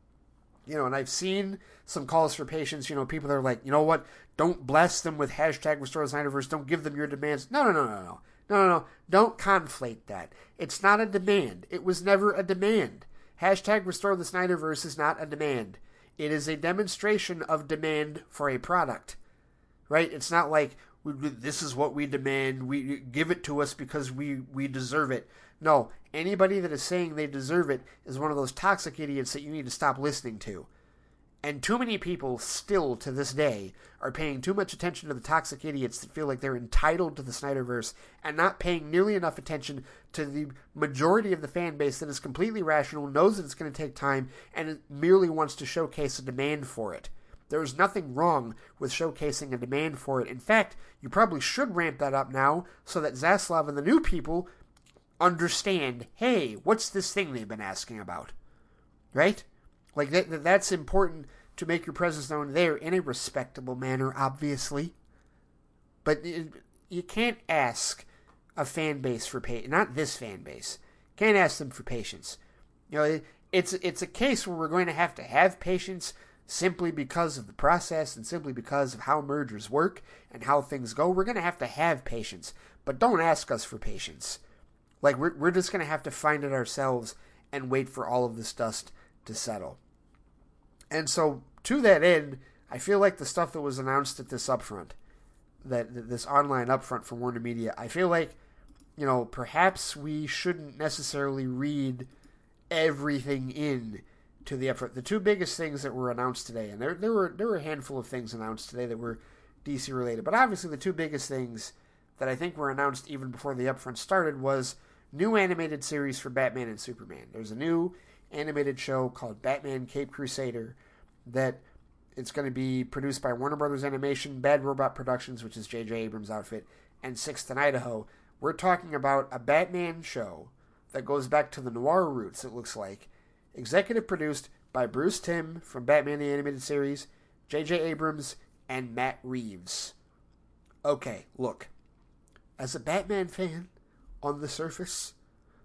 You know, and I've seen some calls for patience, you know, people that are like, you know what, don't bless them with hashtag Restore the Snyderverse, don't give them your demands. No, no, no, no, no. No, no, no. Don't conflate that. It's not a demand. It was never a demand. Hashtag Restore the Snyderverse is not a demand. It is a demonstration of demand for a product. Right? It's not like, this is what we demand, we give it to us because we, we deserve it. No, anybody that is saying they deserve it is one of those toxic idiots that you need to stop listening to. And too many people still, to this day, are paying too much attention to the toxic idiots that feel like they're entitled to the Snyderverse and not paying nearly enough attention to the majority of the fan base that is completely rational, knows that it's going to take time, and it merely wants to showcase a demand for it. There's nothing wrong with showcasing a demand for it. In fact, you probably should ramp that up now so that Zaslav and the new people understand, hey, what's this thing they've been asking about? Right? Like, that, that's important to make your presence known there in a respectable manner, obviously. But it, you can't ask a fan base for patience. Not this fan base. Can't ask them for patience. You know, it, it's it's a case where we're going to have to have patience simply because of the process and simply because of how mergers work and how things go. We're going to have to have patience. But don't ask us for patience. Like, we're, we're just going to have to find it ourselves and wait for all of this dust to settle. And so, to that end, I feel like the stuff that was announced at this upfront, that this online upfront for Warner Media, I feel like, you know, perhaps we shouldn't necessarily read everything in to the upfront. The two biggest things that were announced today, and there there were there were a handful of things announced today that were D C related, but obviously the two biggest things that I think were announced even before the upfront started was new animated series for Batman and Superman. There's a new animated show called Batman Cape Crusader that It's going to be produced by Warner Brothers Animation, Bad Robot Productions, which is J J Abrams' outfit, and Sixth and Idaho. We're talking about a Batman show that goes back to the noir roots, it looks like. Executive produced by Bruce Timm from Batman the Animated Series, J J Abrams, and Matt Reeves. Okay, look. As a Batman fan, on the surface,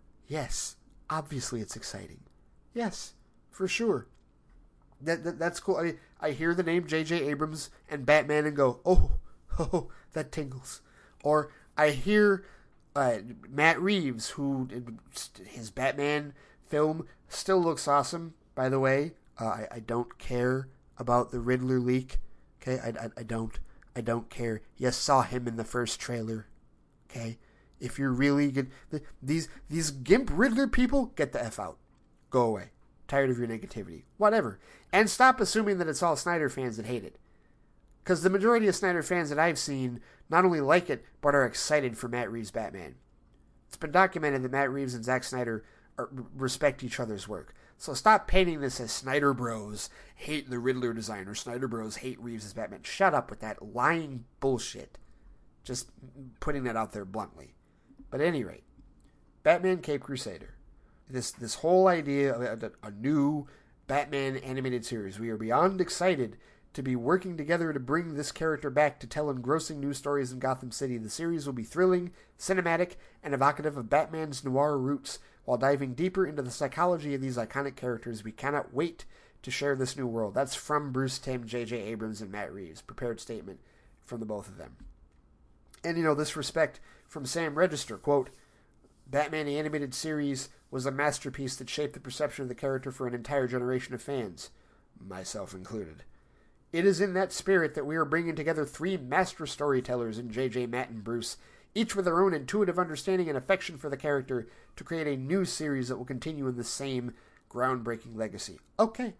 yes, obviously it's exciting. Yes, for sure. That, that That's cool. I, I hear the name J J Abrams and Batman and go, oh, oh, that tingles. Or I hear uh, Matt Reeves, who, his Batman film still looks awesome, by the way. Uh, I, I don't care about the Riddler leak. Okay, I, I, I don't. I don't care. You saw him in the first trailer. Okay? If you're really good... These, these Gimp Riddler people, get the F out. Go away. Tired of your negativity. Whatever. And stop assuming that it's all Snyder fans that hate it. Because the majority of Snyder fans that I've seen not only like it, but are excited for Matt Reeves' Batman. It's been documented that Matt Reeves and Zack Snyder are, respect each other's work. So stop painting this as Snyder Bros hate the Riddler design or Snyder Bros hate Reeves as Batman. Shut up with that lying bullshit. Just putting that out there bluntly. But at any rate, Batman Caped Crusader. This this whole idea of a, a new Batman animated series. We are beyond excited to be working together to bring this character back to tell engrossing new stories in Gotham City. The series will be thrilling, cinematic, and evocative of Batman's noir roots while diving deeper into the psychology of these iconic characters. We cannot wait to share this new world. That's from Bruce Timm, J J Abrams, and Matt Reeves. Prepared statement from the both of them. And, you know, this respect from Sam Register, quote, Batman the Animated Series was a masterpiece that shaped the perception of the character for an entire generation of fans, myself included. It is in that spirit that we are bringing together three master storytellers in J J, Matt, and Bruce, each with their own intuitive understanding and affection for the character, to create a new series that will continue in the same groundbreaking legacy. Okay.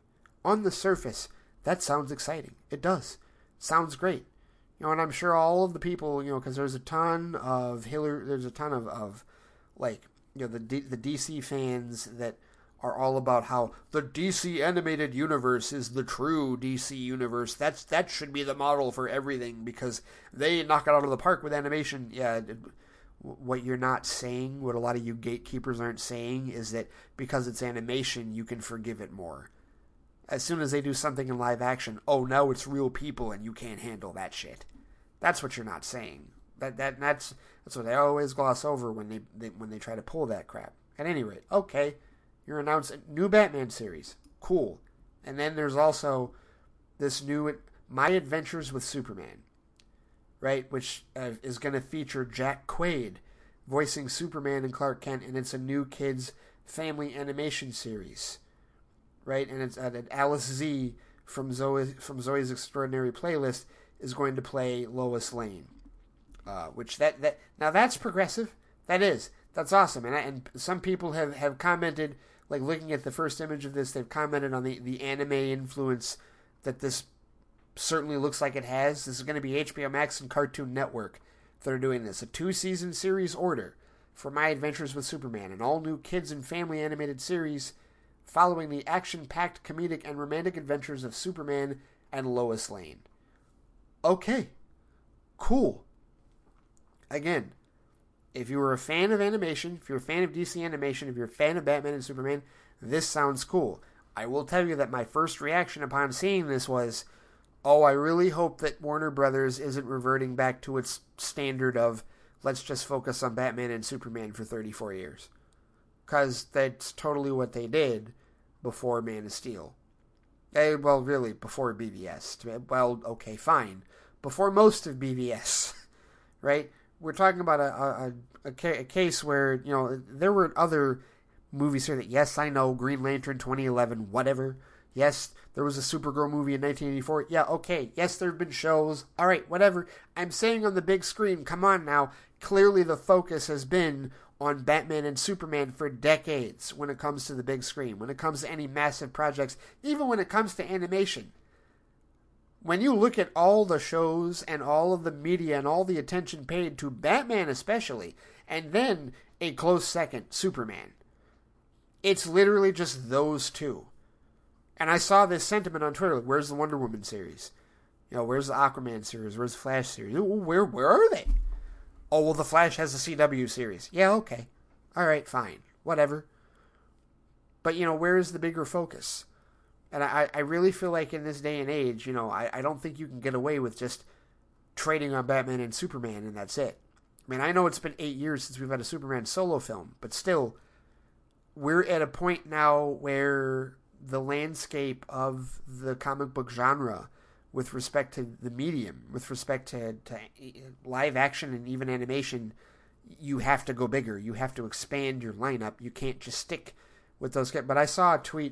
On the surface, that sounds exciting. It does. Sounds great. You know, and I'm sure all of the people, you know, because there's a ton of Hillary, there's a ton of, of like, you know, the D, the D C fans that are all about how the D C animated universe is the true D C universe. That's that should be the model for everything because they knock it out of the park with animation. Yeah, what you're not saying, what a lot of you gatekeepers aren't saying, is that because it's animation, you can forgive it more. As soon as they do something in live action, oh, now it's real people and you can't handle that shit. That's what you're not saying. That that that's that's what they always gloss over when they, they when they try to pull that crap. At any rate, okay, you're announcing a new Batman series. Cool. And then there's also this new My Adventures with Superman, right? Which uh, is going to feature Jack Quaid voicing Superman and Clark Kent, and it's a new kids family animation series. Right, and it's uh, Alice Z from Zoe from Zoe's Extraordinary Playlist is going to play Lois Lane, uh, which that that now that's progressive. That is that's awesome, and I, and some people have, have commented, like looking at the first image of this, they've commented on the, the anime influence that this certainly looks like it has. This is going to be H B O Max and Cartoon Network that are doing this, a two season series order for My Adventures with Superman, an all new kids and family animated series following the action-packed comedic and romantic adventures of Superman and Lois Lane. Okay. Cool. Again, if you were a fan of animation, if you're a fan of D C animation, if you're a fan of Batman and Superman, this sounds cool. I will tell you that my first reaction upon seeing this was, oh, I really hope that Warner Brothers isn't reverting back to its standard of, let's just focus on Batman and Superman for thirty-four years. Because that's totally what they did before Man of Steel. Eh, well, really, before B V S. Well, okay, fine. Before most of B V S, right? We're talking about a, a, a, a case where, you know, there were other movies here that, yes, I know, Green Lantern twenty eleven, whatever. Yes, there was a Supergirl movie in nineteen eighty-four. Yeah, okay. Yes, there have been shows. All right, whatever. I'm saying on the big screen, come on now. Clearly the focus has been on Batman and Superman for decades when it comes to the big screen, when it comes to any massive projects, even when it comes to animation. When you look at all the shows and all of the media and all the attention paid to Batman especially, and then a close second, Superman, it's literally just those two. And I saw this sentiment on Twitter. Like, where's the Wonder Woman series? You know, where's the Aquaman series? Where's the Flash series? Where where are they? Oh, well, the Flash has a C W series. Yeah, okay. All right, fine. Whatever. But, you know, where is the bigger focus? And I, I really feel like in this day and age, you know, I, I don't think you can get away with just trading on Batman and Superman and that's it. I mean, I know it's been eight years since we've had a Superman solo film, but still, we're at a point now where the landscape of the comic book genre with respect to the medium, with respect to, to live action and even animation, you have to go bigger. You have to expand your lineup. You can't just stick with those. But I saw a tweet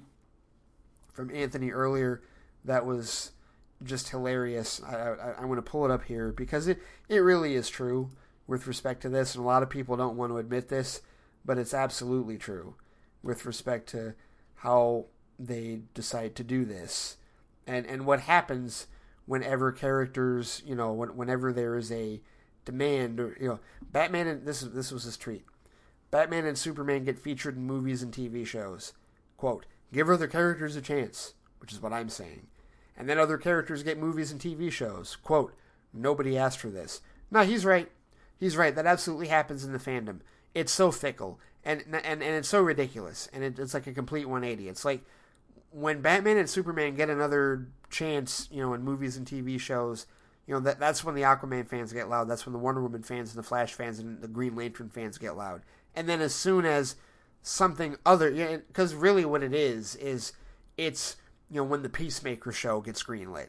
from Anthony earlier that was just hilarious. I, I, I want to pull it up here because it, it really is true with respect to this, and a lot of people don't want to admit this, but it's absolutely true with respect to how they decide to do this. And and what happens whenever characters, you know, when, whenever there is a demand, or, you know, Batman and, this, this was his tweet, Batman and Superman get featured in movies and T V shows. Quote, give other characters a chance, which is what I'm saying. And then other characters get movies and T V shows. Quote, nobody asked for this. No, he's right. He's right. That absolutely happens in the fandom. It's so fickle. And and, and it's so ridiculous. And it, it's like a complete one eighty. It's like when Batman and Superman get another chance, you know, in movies and T V shows, you know, that that's when the Aquaman fans get loud. That's when the Wonder Woman fans and the Flash fans and the Green Lantern fans get loud. And then as soon as something other, because you know, really what it is, is it's, you know, when the Peacemaker show gets greenlit,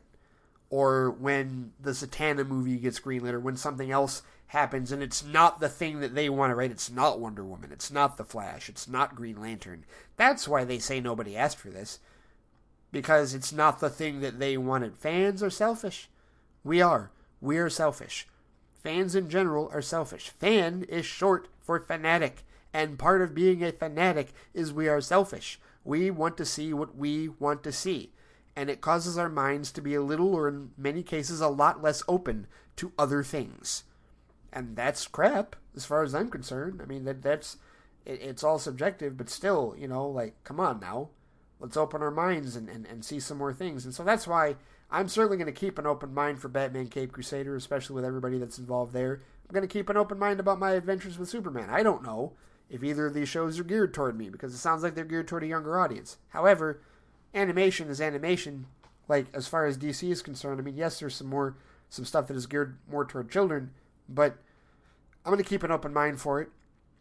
or when the Zatanna movie gets greenlit, or when something else happens and it's not the thing that they want to write. It's not Wonder Woman. It's not the Flash. It's not Green Lantern. That's why they say nobody asked for this, because it's not the thing that they wanted. Fans are selfish. We are. We are selfish. Fans in general are selfish. Fan is short for fanatic. And part of being a fanatic is we are selfish. We want to see what we want to see. And it causes our minds to be a little, or in many cases, a lot less open to other things. And that's crap, as far as I'm concerned. I mean, that that's, it, it's all subjective, but still, you know, like, come on now. Let's open our minds and, and, and see some more things. And so that's why I'm certainly going to keep an open mind for Batman Caped Crusader, especially with everybody that's involved there. I'm going to keep an open mind about my adventures with Superman. I don't know if either of these shows are geared toward me, because it sounds like they're geared toward a younger audience. However, animation is animation. Like, as far as D C is concerned, I mean, yes, there's some more, some stuff that is geared more toward children, but I'm going to keep an open mind for it.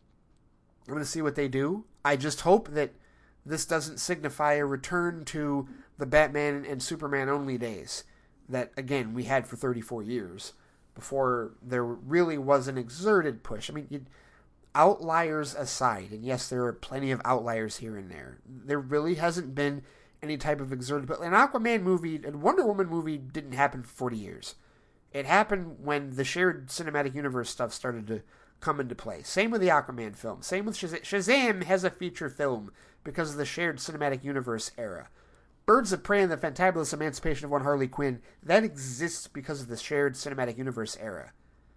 I'm going to see what they do. I just hope that this doesn't signify a return to the Batman and Superman only days that, again, we had for thirty-four years before there really was an exerted push. I mean, you'd, outliers aside, and yes, there are plenty of outliers here and there, there really hasn't been any type of exerted, but an Aquaman movie, a Wonder Woman movie didn't happen for forty years. It happened when the shared cinematic universe stuff started to come into play. Same with the Aquaman film. Same with Shazam. Shazam has a feature film because of the shared cinematic universe era. Birds of Prey and the Fantabulous Emancipation of One Harley Quinn, that exists because of the shared cinematic universe era.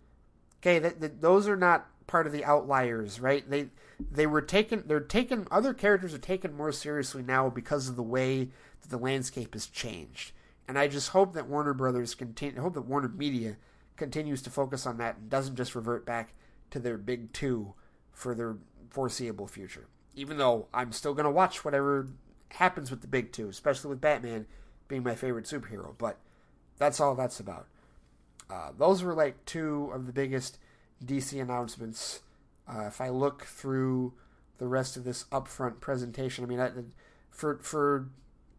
Okay, that, that, those are not part of the outliers, right? They they were taken, they're taken, other characters are taken more seriously now because of the way that the landscape has changed. And I just hope that Warner Brothers continue, hope that Warner Media continues to focus on that and doesn't just revert back to their big two for their foreseeable future. Even though I'm still going to watch whatever happens with the big two, especially with Batman being my favorite superhero. But that's all that's about. Uh, those were like two of the biggest D C announcements. Uh, if I look through the rest of this upfront presentation, I mean, I, for for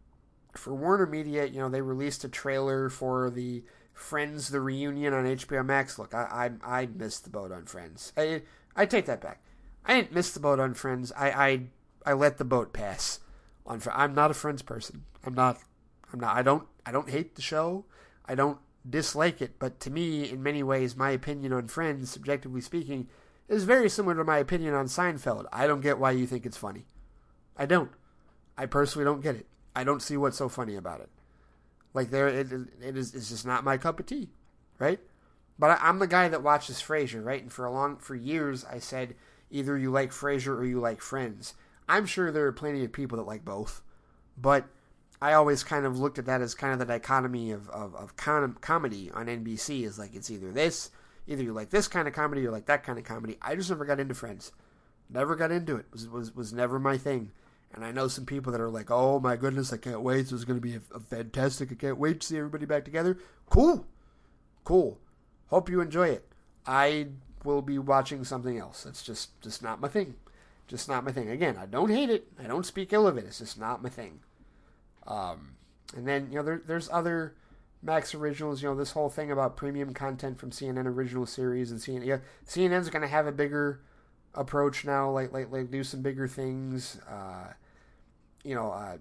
for Warner Media, you know, they released a trailer for the Friends the Reunion on H B O Max. Look, I I, I missed the boat on Friends. I I take that back. I didn't miss the boat on Friends. I I, I let the boat pass on. I'm not a Friends person. I'm not. I'm not. I don't. I don't hate the show. I don't dislike it. But to me, in many ways, my opinion on Friends, subjectively speaking, is very similar to my opinion on Seinfeld. I don't get why you think it's funny. I don't. I personally don't get it. I don't see what's so funny about it. Like, there, it, it is, it's just not my cup of tea, right? But I, I'm the guy that watches Frasier, right? And for a long, for years, I said either you like Frasier or you like Friends. I'm sure there are plenty of people that like both, but I always kind of looked at that as kind of the dichotomy of, of, of com- comedy on N B C is like it's either this, either you like this kind of comedy or like that kind of comedy. I just never got into Friends. Never got into it. Was was was never my thing. And I know some people that are like, oh my goodness, I can't wait. This is going to be a, a fantastic. I can't wait to see everybody back together. Cool. Cool. Hope you enjoy it. I will be watching something else. It's just, just not my thing. Just not my thing. Again, I don't hate it. I don't speak ill of it. It's just not my thing. Um, and then, you know, there, there's other Max originals. You know, this whole thing about premium content from C N N original series and C N N. Yeah, C N N's going to have a bigger approach now, like like like do some bigger things. Uh, you know, uh,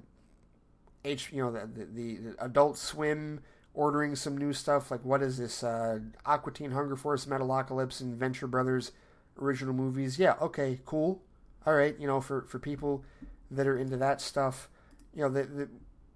H you know the, the the Adult Swim ordering some new stuff. Like what is this? Uh, Aqua Teen Hunger Force, Metalocalypse, and Venture Brothers original movies. Yeah, okay, cool. All right, you know, for for people that are into that stuff, you know, the the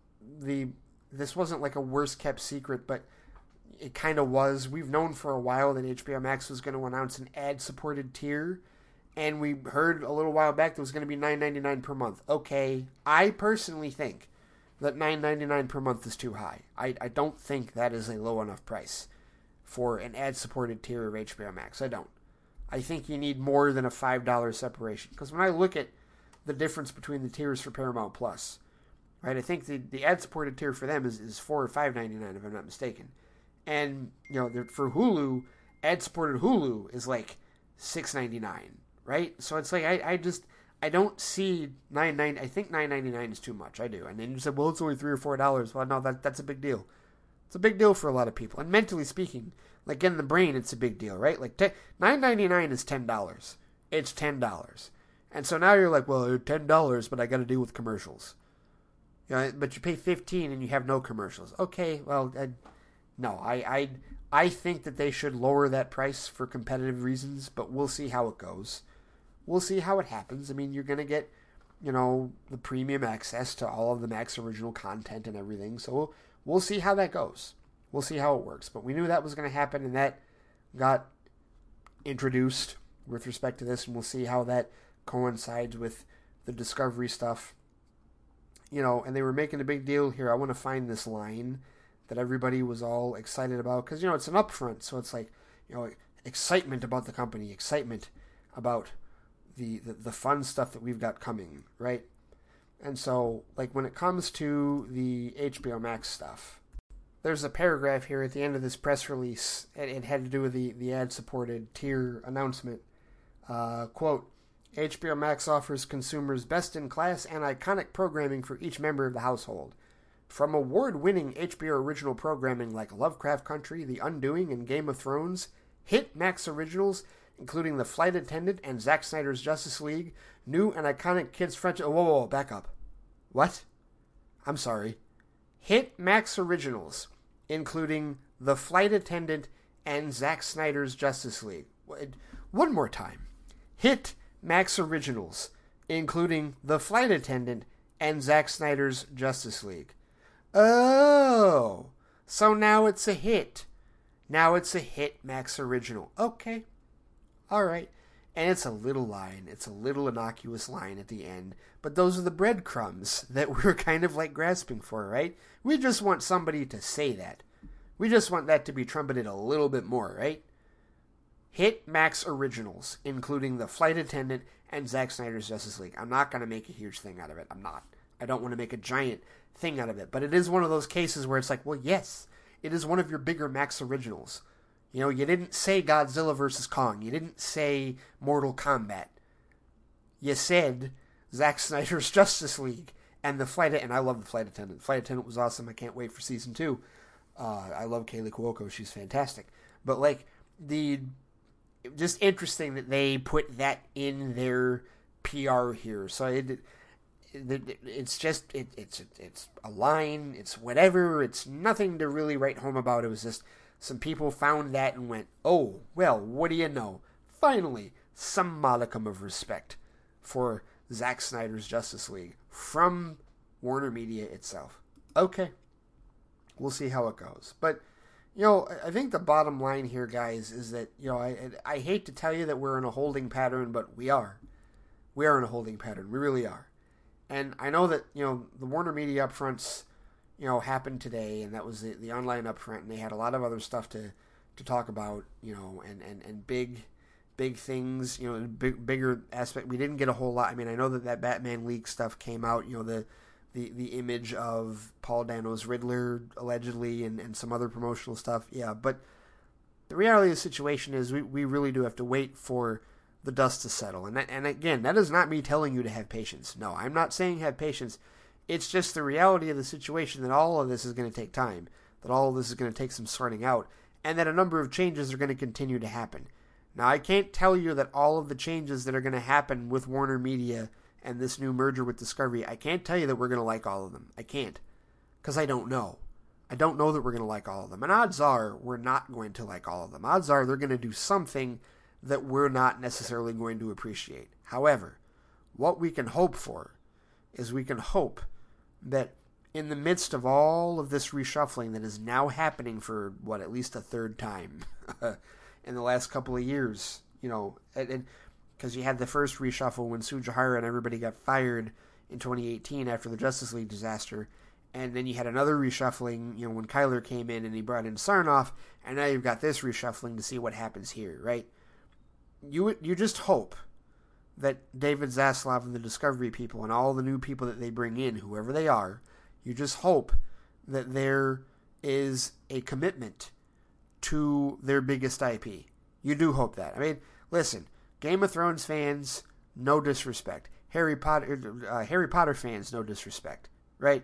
the this wasn't like a worst kept secret, but it kind of was. We've known for a while that H B O Max was going to announce an ad supported tier. And we heard a little while back that it was going to be nine ninety-nine per month. Okay, I personally think that nine ninety-nine per month is too high. I, I don't think that is a low enough price for an ad-supported tier of H B O Max. I don't. I think you need more than a five dollars separation. Because when I look at the difference between the tiers for Paramount Plus, right, I think the, the ad-supported tier for them is, is four or five ninety-nine if I'm not mistaken. And, you know, for Hulu, ad-supported Hulu is like six ninety-nine. Right? So it's like, I, I just, I don't see nine ninety. I think nine ninety-nine is too much. I do. And then you said, well, it's only three or four dollars. Well, no, that that's a big deal. It's a big deal for a lot of people. And mentally speaking, like in the brain, it's a big deal, right? Like nine ninety-nine is ten dollars. It's ten dollars. And so now you're like, well, ten dollars, but I got to deal with commercials. You know, but you pay fifteen and you have no commercials. Okay, well, I, no, I, I, I think that they should lower that price for competitive reasons, but we'll see how it goes. We'll see how it happens. I mean, you're going to get, you know, the premium access to all of the Max original content and everything. So we'll, we'll see how that goes. We'll see how it works. But we knew that was going to happen, and that got introduced with respect to this, and we'll see how that coincides with the Discovery stuff. You know, and they were making a big deal here. I want to find this line that everybody was all excited about. Because, you know, it's an upfront, so it's like, you know, excitement about the company, excitement about The, the the fun stuff that we've got coming, right? And so, like, when it comes to the H B O Max stuff, there's a paragraph here at the end of this press release, and it had to do with the, the ad-supported tier announcement. Uh, quote, H B O Max offers consumers best-in-class and iconic programming for each member of the household. From award-winning H B O original programming like Lovecraft Country, The Undoing, and Game of Thrones, hit Max originals including The Flight Attendant and Zack Snyder's Justice League, new and iconic kids' French... Oh, whoa, whoa, back up. What? I'm sorry. Hit Max originals, including The Flight Attendant and Zack Snyder's Justice League. One more time. Hit Max originals, including The Flight Attendant and Zack Snyder's Justice League. Oh, so now it's a hit. Now it's a hit Max original. Okay. All right. And it's a little line. It's a little innocuous line at the end. But those are the breadcrumbs that we're kind of like grasping for, right? We just want somebody to say that. We just want that to be trumpeted a little bit more, right? Hit Max originals, including The Flight Attendant and Zack Snyder's Justice League. I'm not going to make a huge thing out of it. I'm not. I don't want to make a giant thing out of it. But it is one of those cases where it's like, well, yes, it is one of your bigger Max originals. You know, you didn't say Godzilla versus Kong. You didn't say Mortal Kombat. You said Zack Snyder's Justice League and the flight. And I love the Flight Attendant. The Flight Attendant was awesome. I can't wait for season two. Uh, I love Kaylee Cuoco. She's fantastic. But like the, just interesting that they put that in their P R here. So it, it it's just it, it's it's a line. It's whatever. It's nothing to really write home about. It was just. Some people found that and went, oh, well, what do you know? Finally, some modicum of respect for Zack Snyder's Justice League from Warner Media itself. Okay, we'll see how it goes. But, you know, I think the bottom line here, guys, is that, you know, I, I hate to tell you that we're in a holding pattern, but we are. We are in a holding pattern. We really are. And I know that, you know, the Warner Media upfronts you know, happened today, and that was the, the online upfront, and they had a lot of other stuff to, to talk about, you know, and, and, and big big things, you know, big, bigger aspect. We didn't get a whole lot. I mean, I know that that Batman leak stuff came out, you know, the the, the image of Paul Dano's Riddler, allegedly, and, and some other promotional stuff, yeah, but the reality of the situation is we, we really do have to wait for the dust to settle. And that, and again, that is not me telling you to have patience. No, I'm not saying have patience. It's just the reality of the situation that all of this is going to take time, that all of this is going to take some sorting out, and that a number of changes are going to continue to happen. Now, I can't tell you that all of the changes that are going to happen with Warner Media and this new merger with Discovery, I can't tell you that we're going to like all of them. I can't, because I don't know. I don't know that we're going to like all of them. And odds are we're not going to like all of them. Odds are they're going to do something that we're not necessarily going to appreciate. However, what we can hope for is we can hope that in the midst of all of this reshuffling that is now happening for, what, at least a third time in the last couple of years, you know, and because you had the first reshuffle when Tsujihara and everybody got fired in twenty eighteen after the Justice League disaster. And then you had another reshuffling, you know, when Kyler came in and he brought in Sarnoff, and now you've got this reshuffling to see what happens here, right? You you just hope that David Zaslav and the Discovery people and all the new people that they bring in, whoever they are, you just hope that there is a commitment to their biggest I P. You do hope that. I mean, listen, Game of Thrones fans, no disrespect. Harry Potter, uh, Harry Potter fans, no disrespect, right?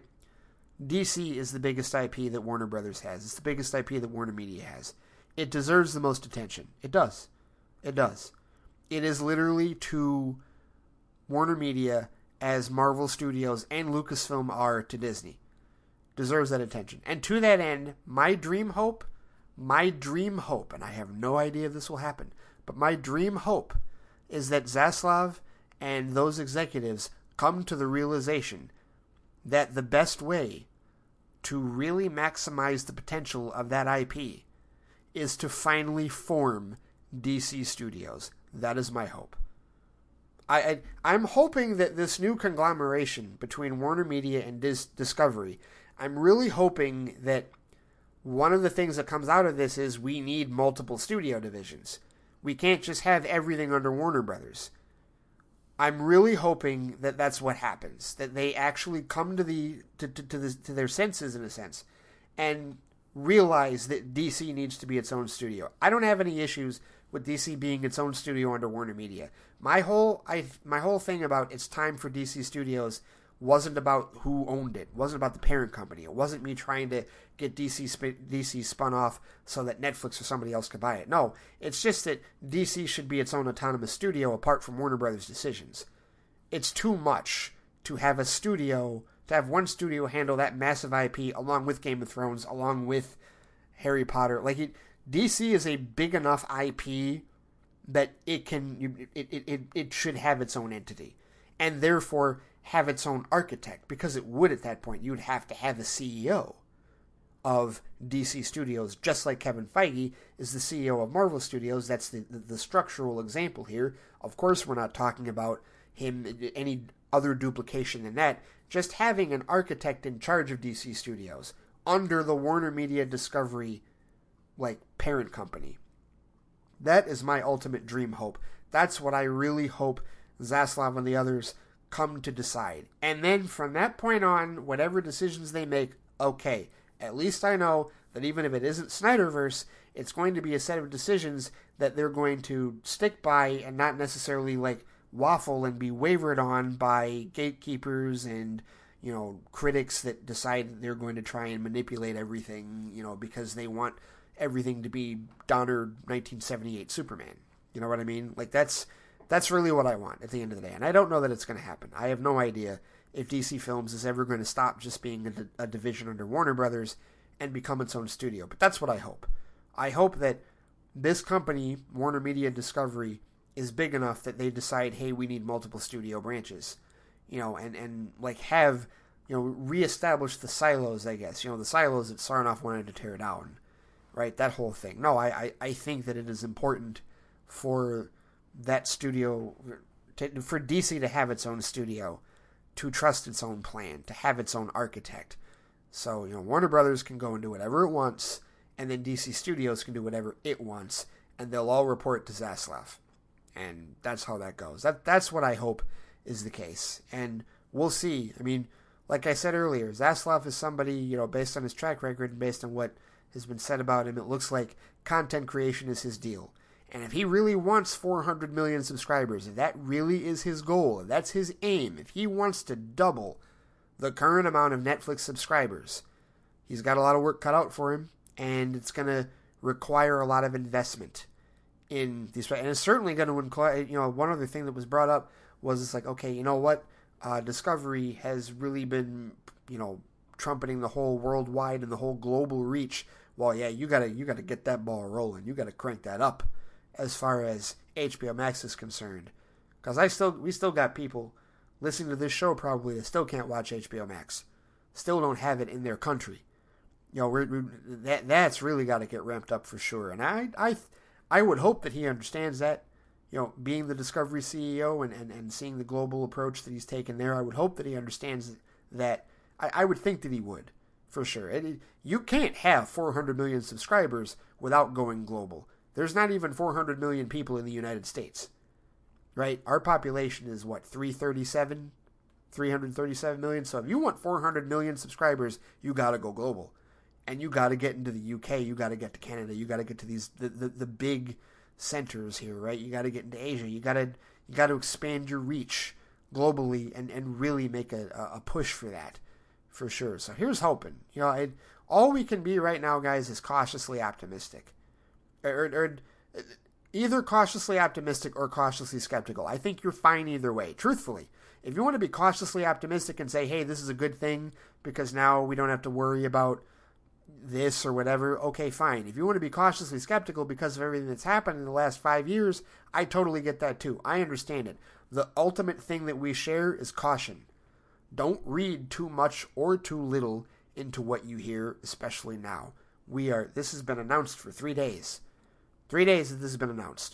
D C is the biggest I P that Warner Brothers has. It's the biggest I P that Warner Media has. It deserves the most attention. It does. It does. It is literally to Warner Media as Marvel Studios and Lucasfilm are to Disney. Deserves that attention. And to that end, my dream hope, my dream hope, and I have no idea if this will happen, but my dream hope is that Zaslav and those executives come to the realization that the best way to really maximize the potential of that I P is to finally form D C Studios. That is my hope. I, I I'm hoping that this new conglomeration between Warner Media and Dis- Discovery, I'm really hoping that one of the things that comes out of this is we need multiple studio divisions. We can't just have everything under Warner Brothers. I'm really hoping that that's what happens, that they actually come to the to to, to, the, to their senses in a sense, and realize that D C needs to be its own studio. I don't have any issues with D C being its own studio under Warner Media. My whole I my whole thing about it's time for D C Studios wasn't about who owned it. It wasn't about the parent company. It wasn't me trying to get D C sp- D C spun off so that Netflix or somebody else could buy it. No, it's just that D C should be its own autonomous studio apart from Warner Brothers' decisions. It's too much to have a studio, to have one studio handle that massive I P along with Game of Thrones, along with Harry Potter. Like, it, D C is a big enough I P that it can, it, it, it, it should have its own entity. And therefore have its own architect, because it would at that point. You would have to have a C E O of D C Studios, just like Kevin Feige is the C E O of Marvel Studios. That's the, the, the structural example here. Of course, we're not talking about him, any other duplication than that. Just having an architect in charge of D C Studios under the Warner Media Discovery, like, parent company. That is my ultimate dream hope. That's what I really hope Zaslav and the others come to decide. And then from that point on, whatever decisions they make, okay, at least I know that even if it isn't Snyderverse, it's going to be a set of decisions that they're going to stick by and not necessarily, like, waffle and be wavered on by gatekeepers and, you know, critics that decide that they're going to try and manipulate everything, you know, because they want everything to be Donner nineteen seventy-eight Superman. You know what I mean? Like, that's That's really what I want at the end of the day. And I don't know that it's going to happen. I have no idea if D C Films is ever going to stop just being a, a division under Warner Brothers and become its own studio. But that's what I hope. I hope that this company, Warner Media Discovery, is big enough that they decide, hey, we need multiple studio branches. You know, and, and like have, you know, reestablish the silos, I guess. You know, the silos that Sarnoff wanted to tear down. Right? That whole thing. No, I, I, I think that it is important for that studio, to, for D C to have its own studio, to trust its own plan, to have its own architect, So, you know, Warner Brothers can go and do whatever it wants, and then D C Studios can do whatever it wants, and they'll all report to Zaslav. And that's how that goes. That That's what I hope is the case. And we'll see. I mean, like I said earlier, Zaslav is somebody, you know, based on his track record and based on what has been said about him, it looks like content creation is his deal. And if he really wants four hundred million subscribers, if that really is his goal, if that's his aim, if he wants to double the current amount of Netflix subscribers, he's got a lot of work cut out for him, and it's going to require a lot of investment in these. And it's certainly going to require, you know, one other thing that was brought up was it's like, okay, you know what? Uh, Discovery has really been, you know, trumpeting the whole worldwide and the whole global reach. Well, yeah, you gotta you gotta get that ball rolling. You gotta crank that up as far as H B O Max is concerned, because I still we still got people listening to this show probably that still can't watch H B O Max, still don't have it in their country. You know, we're, we're, that that's really got to get ramped up for sure. And I I I would hope that he understands that. You know, being the Discovery C E O and, and, and seeing the global approach that he's taken there, I would hope that he understands that. I, I would think that he would, for sure. It, you can't have four hundred million subscribers without going global. There's not even four hundred million people in the United States, right? Our population is, what, three thirty-seven? three hundred thirty-seven million? So if you want four hundred million subscribers, you got to go global. And you got to get into the U K, you got to get to Canada, you got to get to these the, the, the big centers here, right? You got to get into Asia. You got to you got to expand your reach globally and, and really make a, a push for that, for sure. So here's hoping. You know, it, all we can be right now, guys, is cautiously optimistic, or, or either cautiously optimistic or cautiously skeptical. I think you're fine either way. Truthfully, if you want to be cautiously optimistic and say, "Hey, this is a good thing because now we don't have to worry about this or whatever," okay, fine. If you want to be cautiously skeptical because of everything that's happened in the last five years, I totally get that too. I understand it. The ultimate thing that we share is caution. Don't read too much or too little into what you hear, especially now. We are, this has been announced for three days. Three days that this has been announced.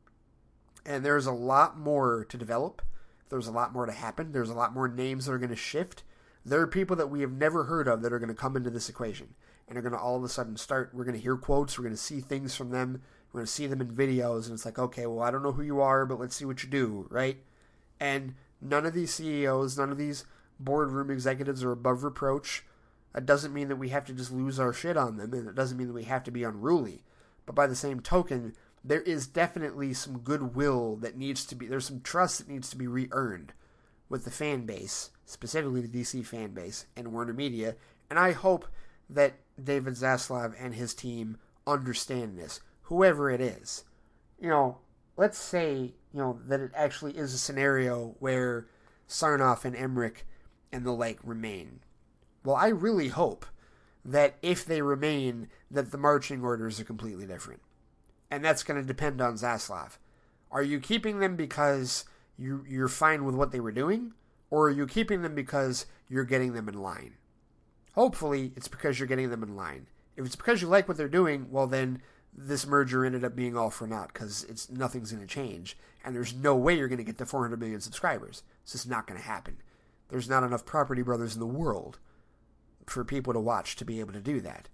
And there's a lot more to develop. There's a lot more to happen. There's a lot more names that are going to shift. There are people that we have never heard of that are going to come into this equation. And are going to all of a sudden start, we're going to hear quotes, we're going to see things from them, we're going to see them in videos, and it's like, okay, well, I don't know who you are, but let's see what you do, right? And none of these C E Os, none of these boardroom executives are above reproach. That doesn't mean that we have to just lose our shit on them, and it doesn't mean that we have to be unruly. But by the same token, there is definitely some goodwill that needs to be, there's some trust that needs to be re-earned with the fan base, specifically the D C fan base, and Warner Media, and I hope that David Zaslav and his team understand this, whoever it is. You know, let's say, you know, that it actually is a scenario where Sarnoff and Emmerich and the like remain. Well, I really hope that if they remain, that the marching orders are completely different. And that's going to depend on Zaslav. Are you keeping them because you, you're fine with what they were doing? Or are you keeping them because you're getting them in line? Hopefully, it's because you're getting them in line. If it's because you like what they're doing, well then, this merger ended up being all for naught, because it's nothing's going to change, and there's no way you're going to get to four hundred million subscribers. It's just not going to happen. There's not enough Property Brothers in the world for people to watch to be able to do that.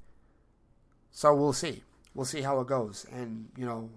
So we'll see. We'll see how it goes. And, you know,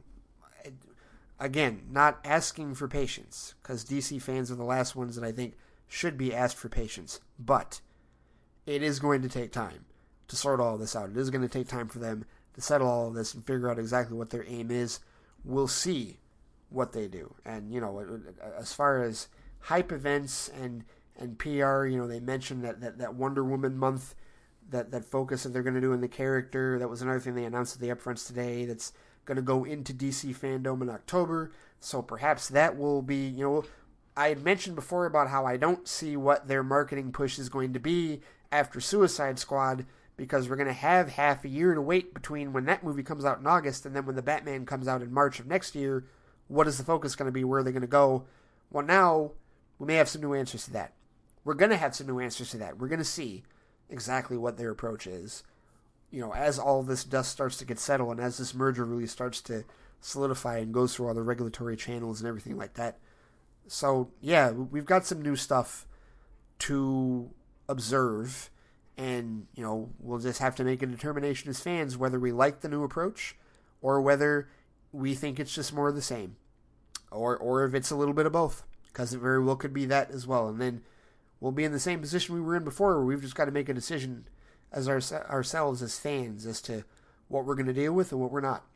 again, not asking for patience, because D C fans are the last ones that I think should be asked for patience. But it is going to take time to sort all this out. It is going to take time for them to settle all of this and figure out exactly what their aim is. We'll see what they do. And, you know, as far as hype events and, and P R, you know, they mentioned that, that, that Wonder Woman month, that, that focus that they're going to do in the character. That was another thing they announced at the upfronts today that's going to go into D C fandom in October. So perhaps that will be, you know, I had mentioned before about how I don't see what their marketing push is going to be after Suicide Squad, because we're going to have half a year to wait between when that movie comes out in August and then when the Batman comes out in March of next year. What is the focus going to be? Where are they going to go? Well, now we may have some new answers to that. We're going to have some new answers to that. We're going to see exactly what their approach is. You know, as all this dust starts to get settled and as this merger really starts to solidify and goes through all the regulatory channels and everything like that. So, yeah, we've got some new stuff to observe, And, you know, we'll just have to make a determination as fans whether we like the new approach or whether we think it's just more of the same. Or, or if it's a little bit of both, because it very well could be that as well. And then we'll be in the same position we were in before, where we've just got to make a decision as our, ourselves as fans as to what we're going to deal with and what we're not.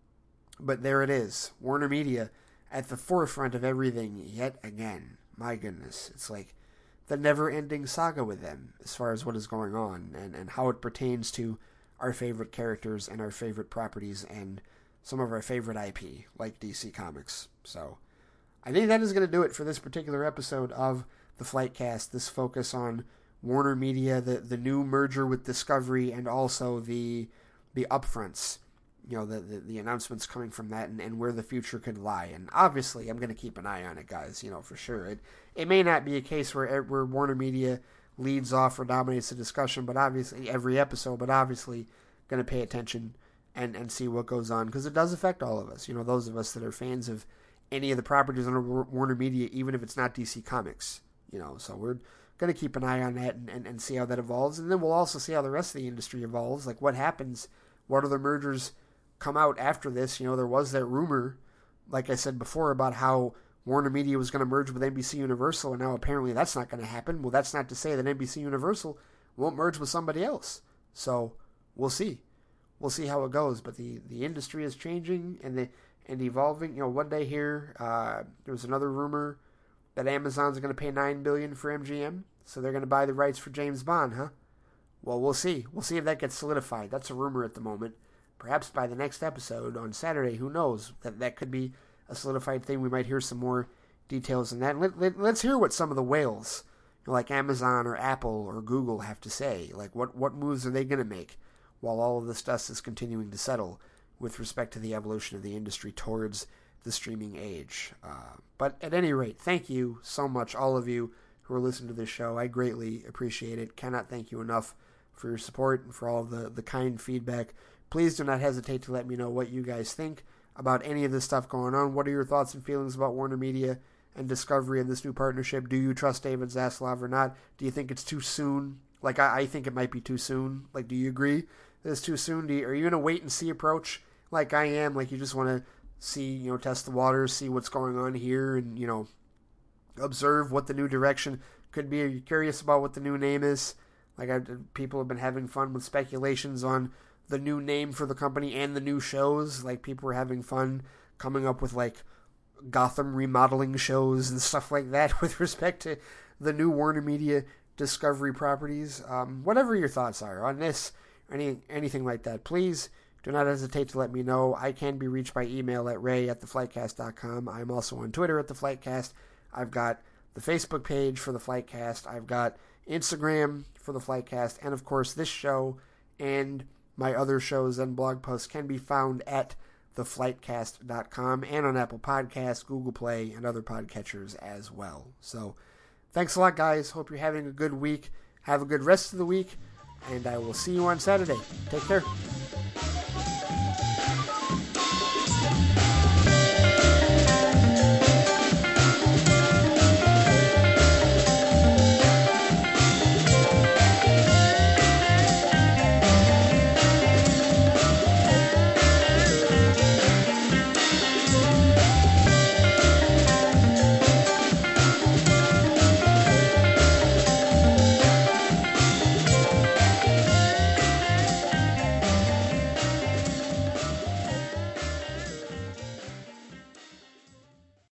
But there it is. Warner Media at the forefront of everything yet again. My goodness. It's like the never-ending saga with them as far as what is going on and, and how it pertains to our favorite characters and our favorite properties and some of our favorite I P, like D C Comics. So I think that is going to do it for this particular episode of the Flightcast, this focus on Warner Media, the, the new merger with Discovery, and also the the upfronts, you know, the, the, the announcements coming from that and, and where the future could lie. And obviously, I'm going to keep an eye on it, guys, you know, for sure. It it may not be a case where where Warner Media leads off or dominates the discussion, but obviously, every episode, but obviously going to pay attention and, and see what goes on, because it does affect all of us, you know, those of us that are fans of any of the properties under Warner Media, even if it's not D C Comics, you know, so we're going to keep an eye on that and, and, and see how that evolves. And then we'll also see how the rest of the industry evolves, like what happens, what other mergers come out after this. You know, there was that rumor, like I said before, about how Warner Media was going to merge with N B C Universal, and now apparently that's not going to happen. Well, that's not to say that N B C Universal won't merge with somebody else. So we'll see. We'll see how it goes. But the, the industry is changing and the and evolving. You know, one day here, uh, there was another rumor that Amazon's going to pay nine billion dollars for M G M, so they're going to buy the rights for James Bond, huh? Well, we'll see. We'll see if that gets solidified. That's a rumor at the moment. Perhaps by the next episode on Saturday, who knows? That that could be a solidified thing. We might hear some more details on that. Let, let, let's hear what some of the whales, you know, like Amazon or Apple or Google, have to say. Like, what, what moves are they going to make while all of this dust is continuing to settle with respect to the evolution of the industry towards the streaming age. Uh, but at any rate, thank you so much, all of you who are listening to this show. I greatly appreciate it. Cannot thank you enough for your support and for all of the, the kind feedback. Please do not hesitate to let me know what you guys think about any of this stuff going on. What are your thoughts and feelings about Warner Media and Discovery and this new partnership? Do you trust David Zaslav or not? Do you think it's too soon? Like, I, I think it might be too soon. Like, do you agree that it's too soon? Do you, are you in a wait-and-see approach like I am? Like, you just want to see, you know, test the waters, see what's going on here, and, you know, observe what the new direction could be? Are you curious about what the new name is? Like, I, people have been having fun with speculations on the new name for the company and the new shows. Like, people were having fun coming up with, like, Gotham remodeling shows and stuff like that with respect to the new Warner Media Discovery properties. Um, whatever your thoughts are on this, or any, anything like that, please do not hesitate to let me know. I can be reached by email at ray at the flightcast dot com. I'm also on Twitter at the Flightcast. I've got the Facebook page for the Flightcast. I've got Instagram for the Flightcast. And, of course, this show and my other shows and blog posts can be found at the flightcast dot com and on Apple Podcasts, Google Play, and other podcatchers as well. So, thanks a lot, guys. Hope you're having a good week. Have a good rest of the week, and I will see you on Saturday. Take care.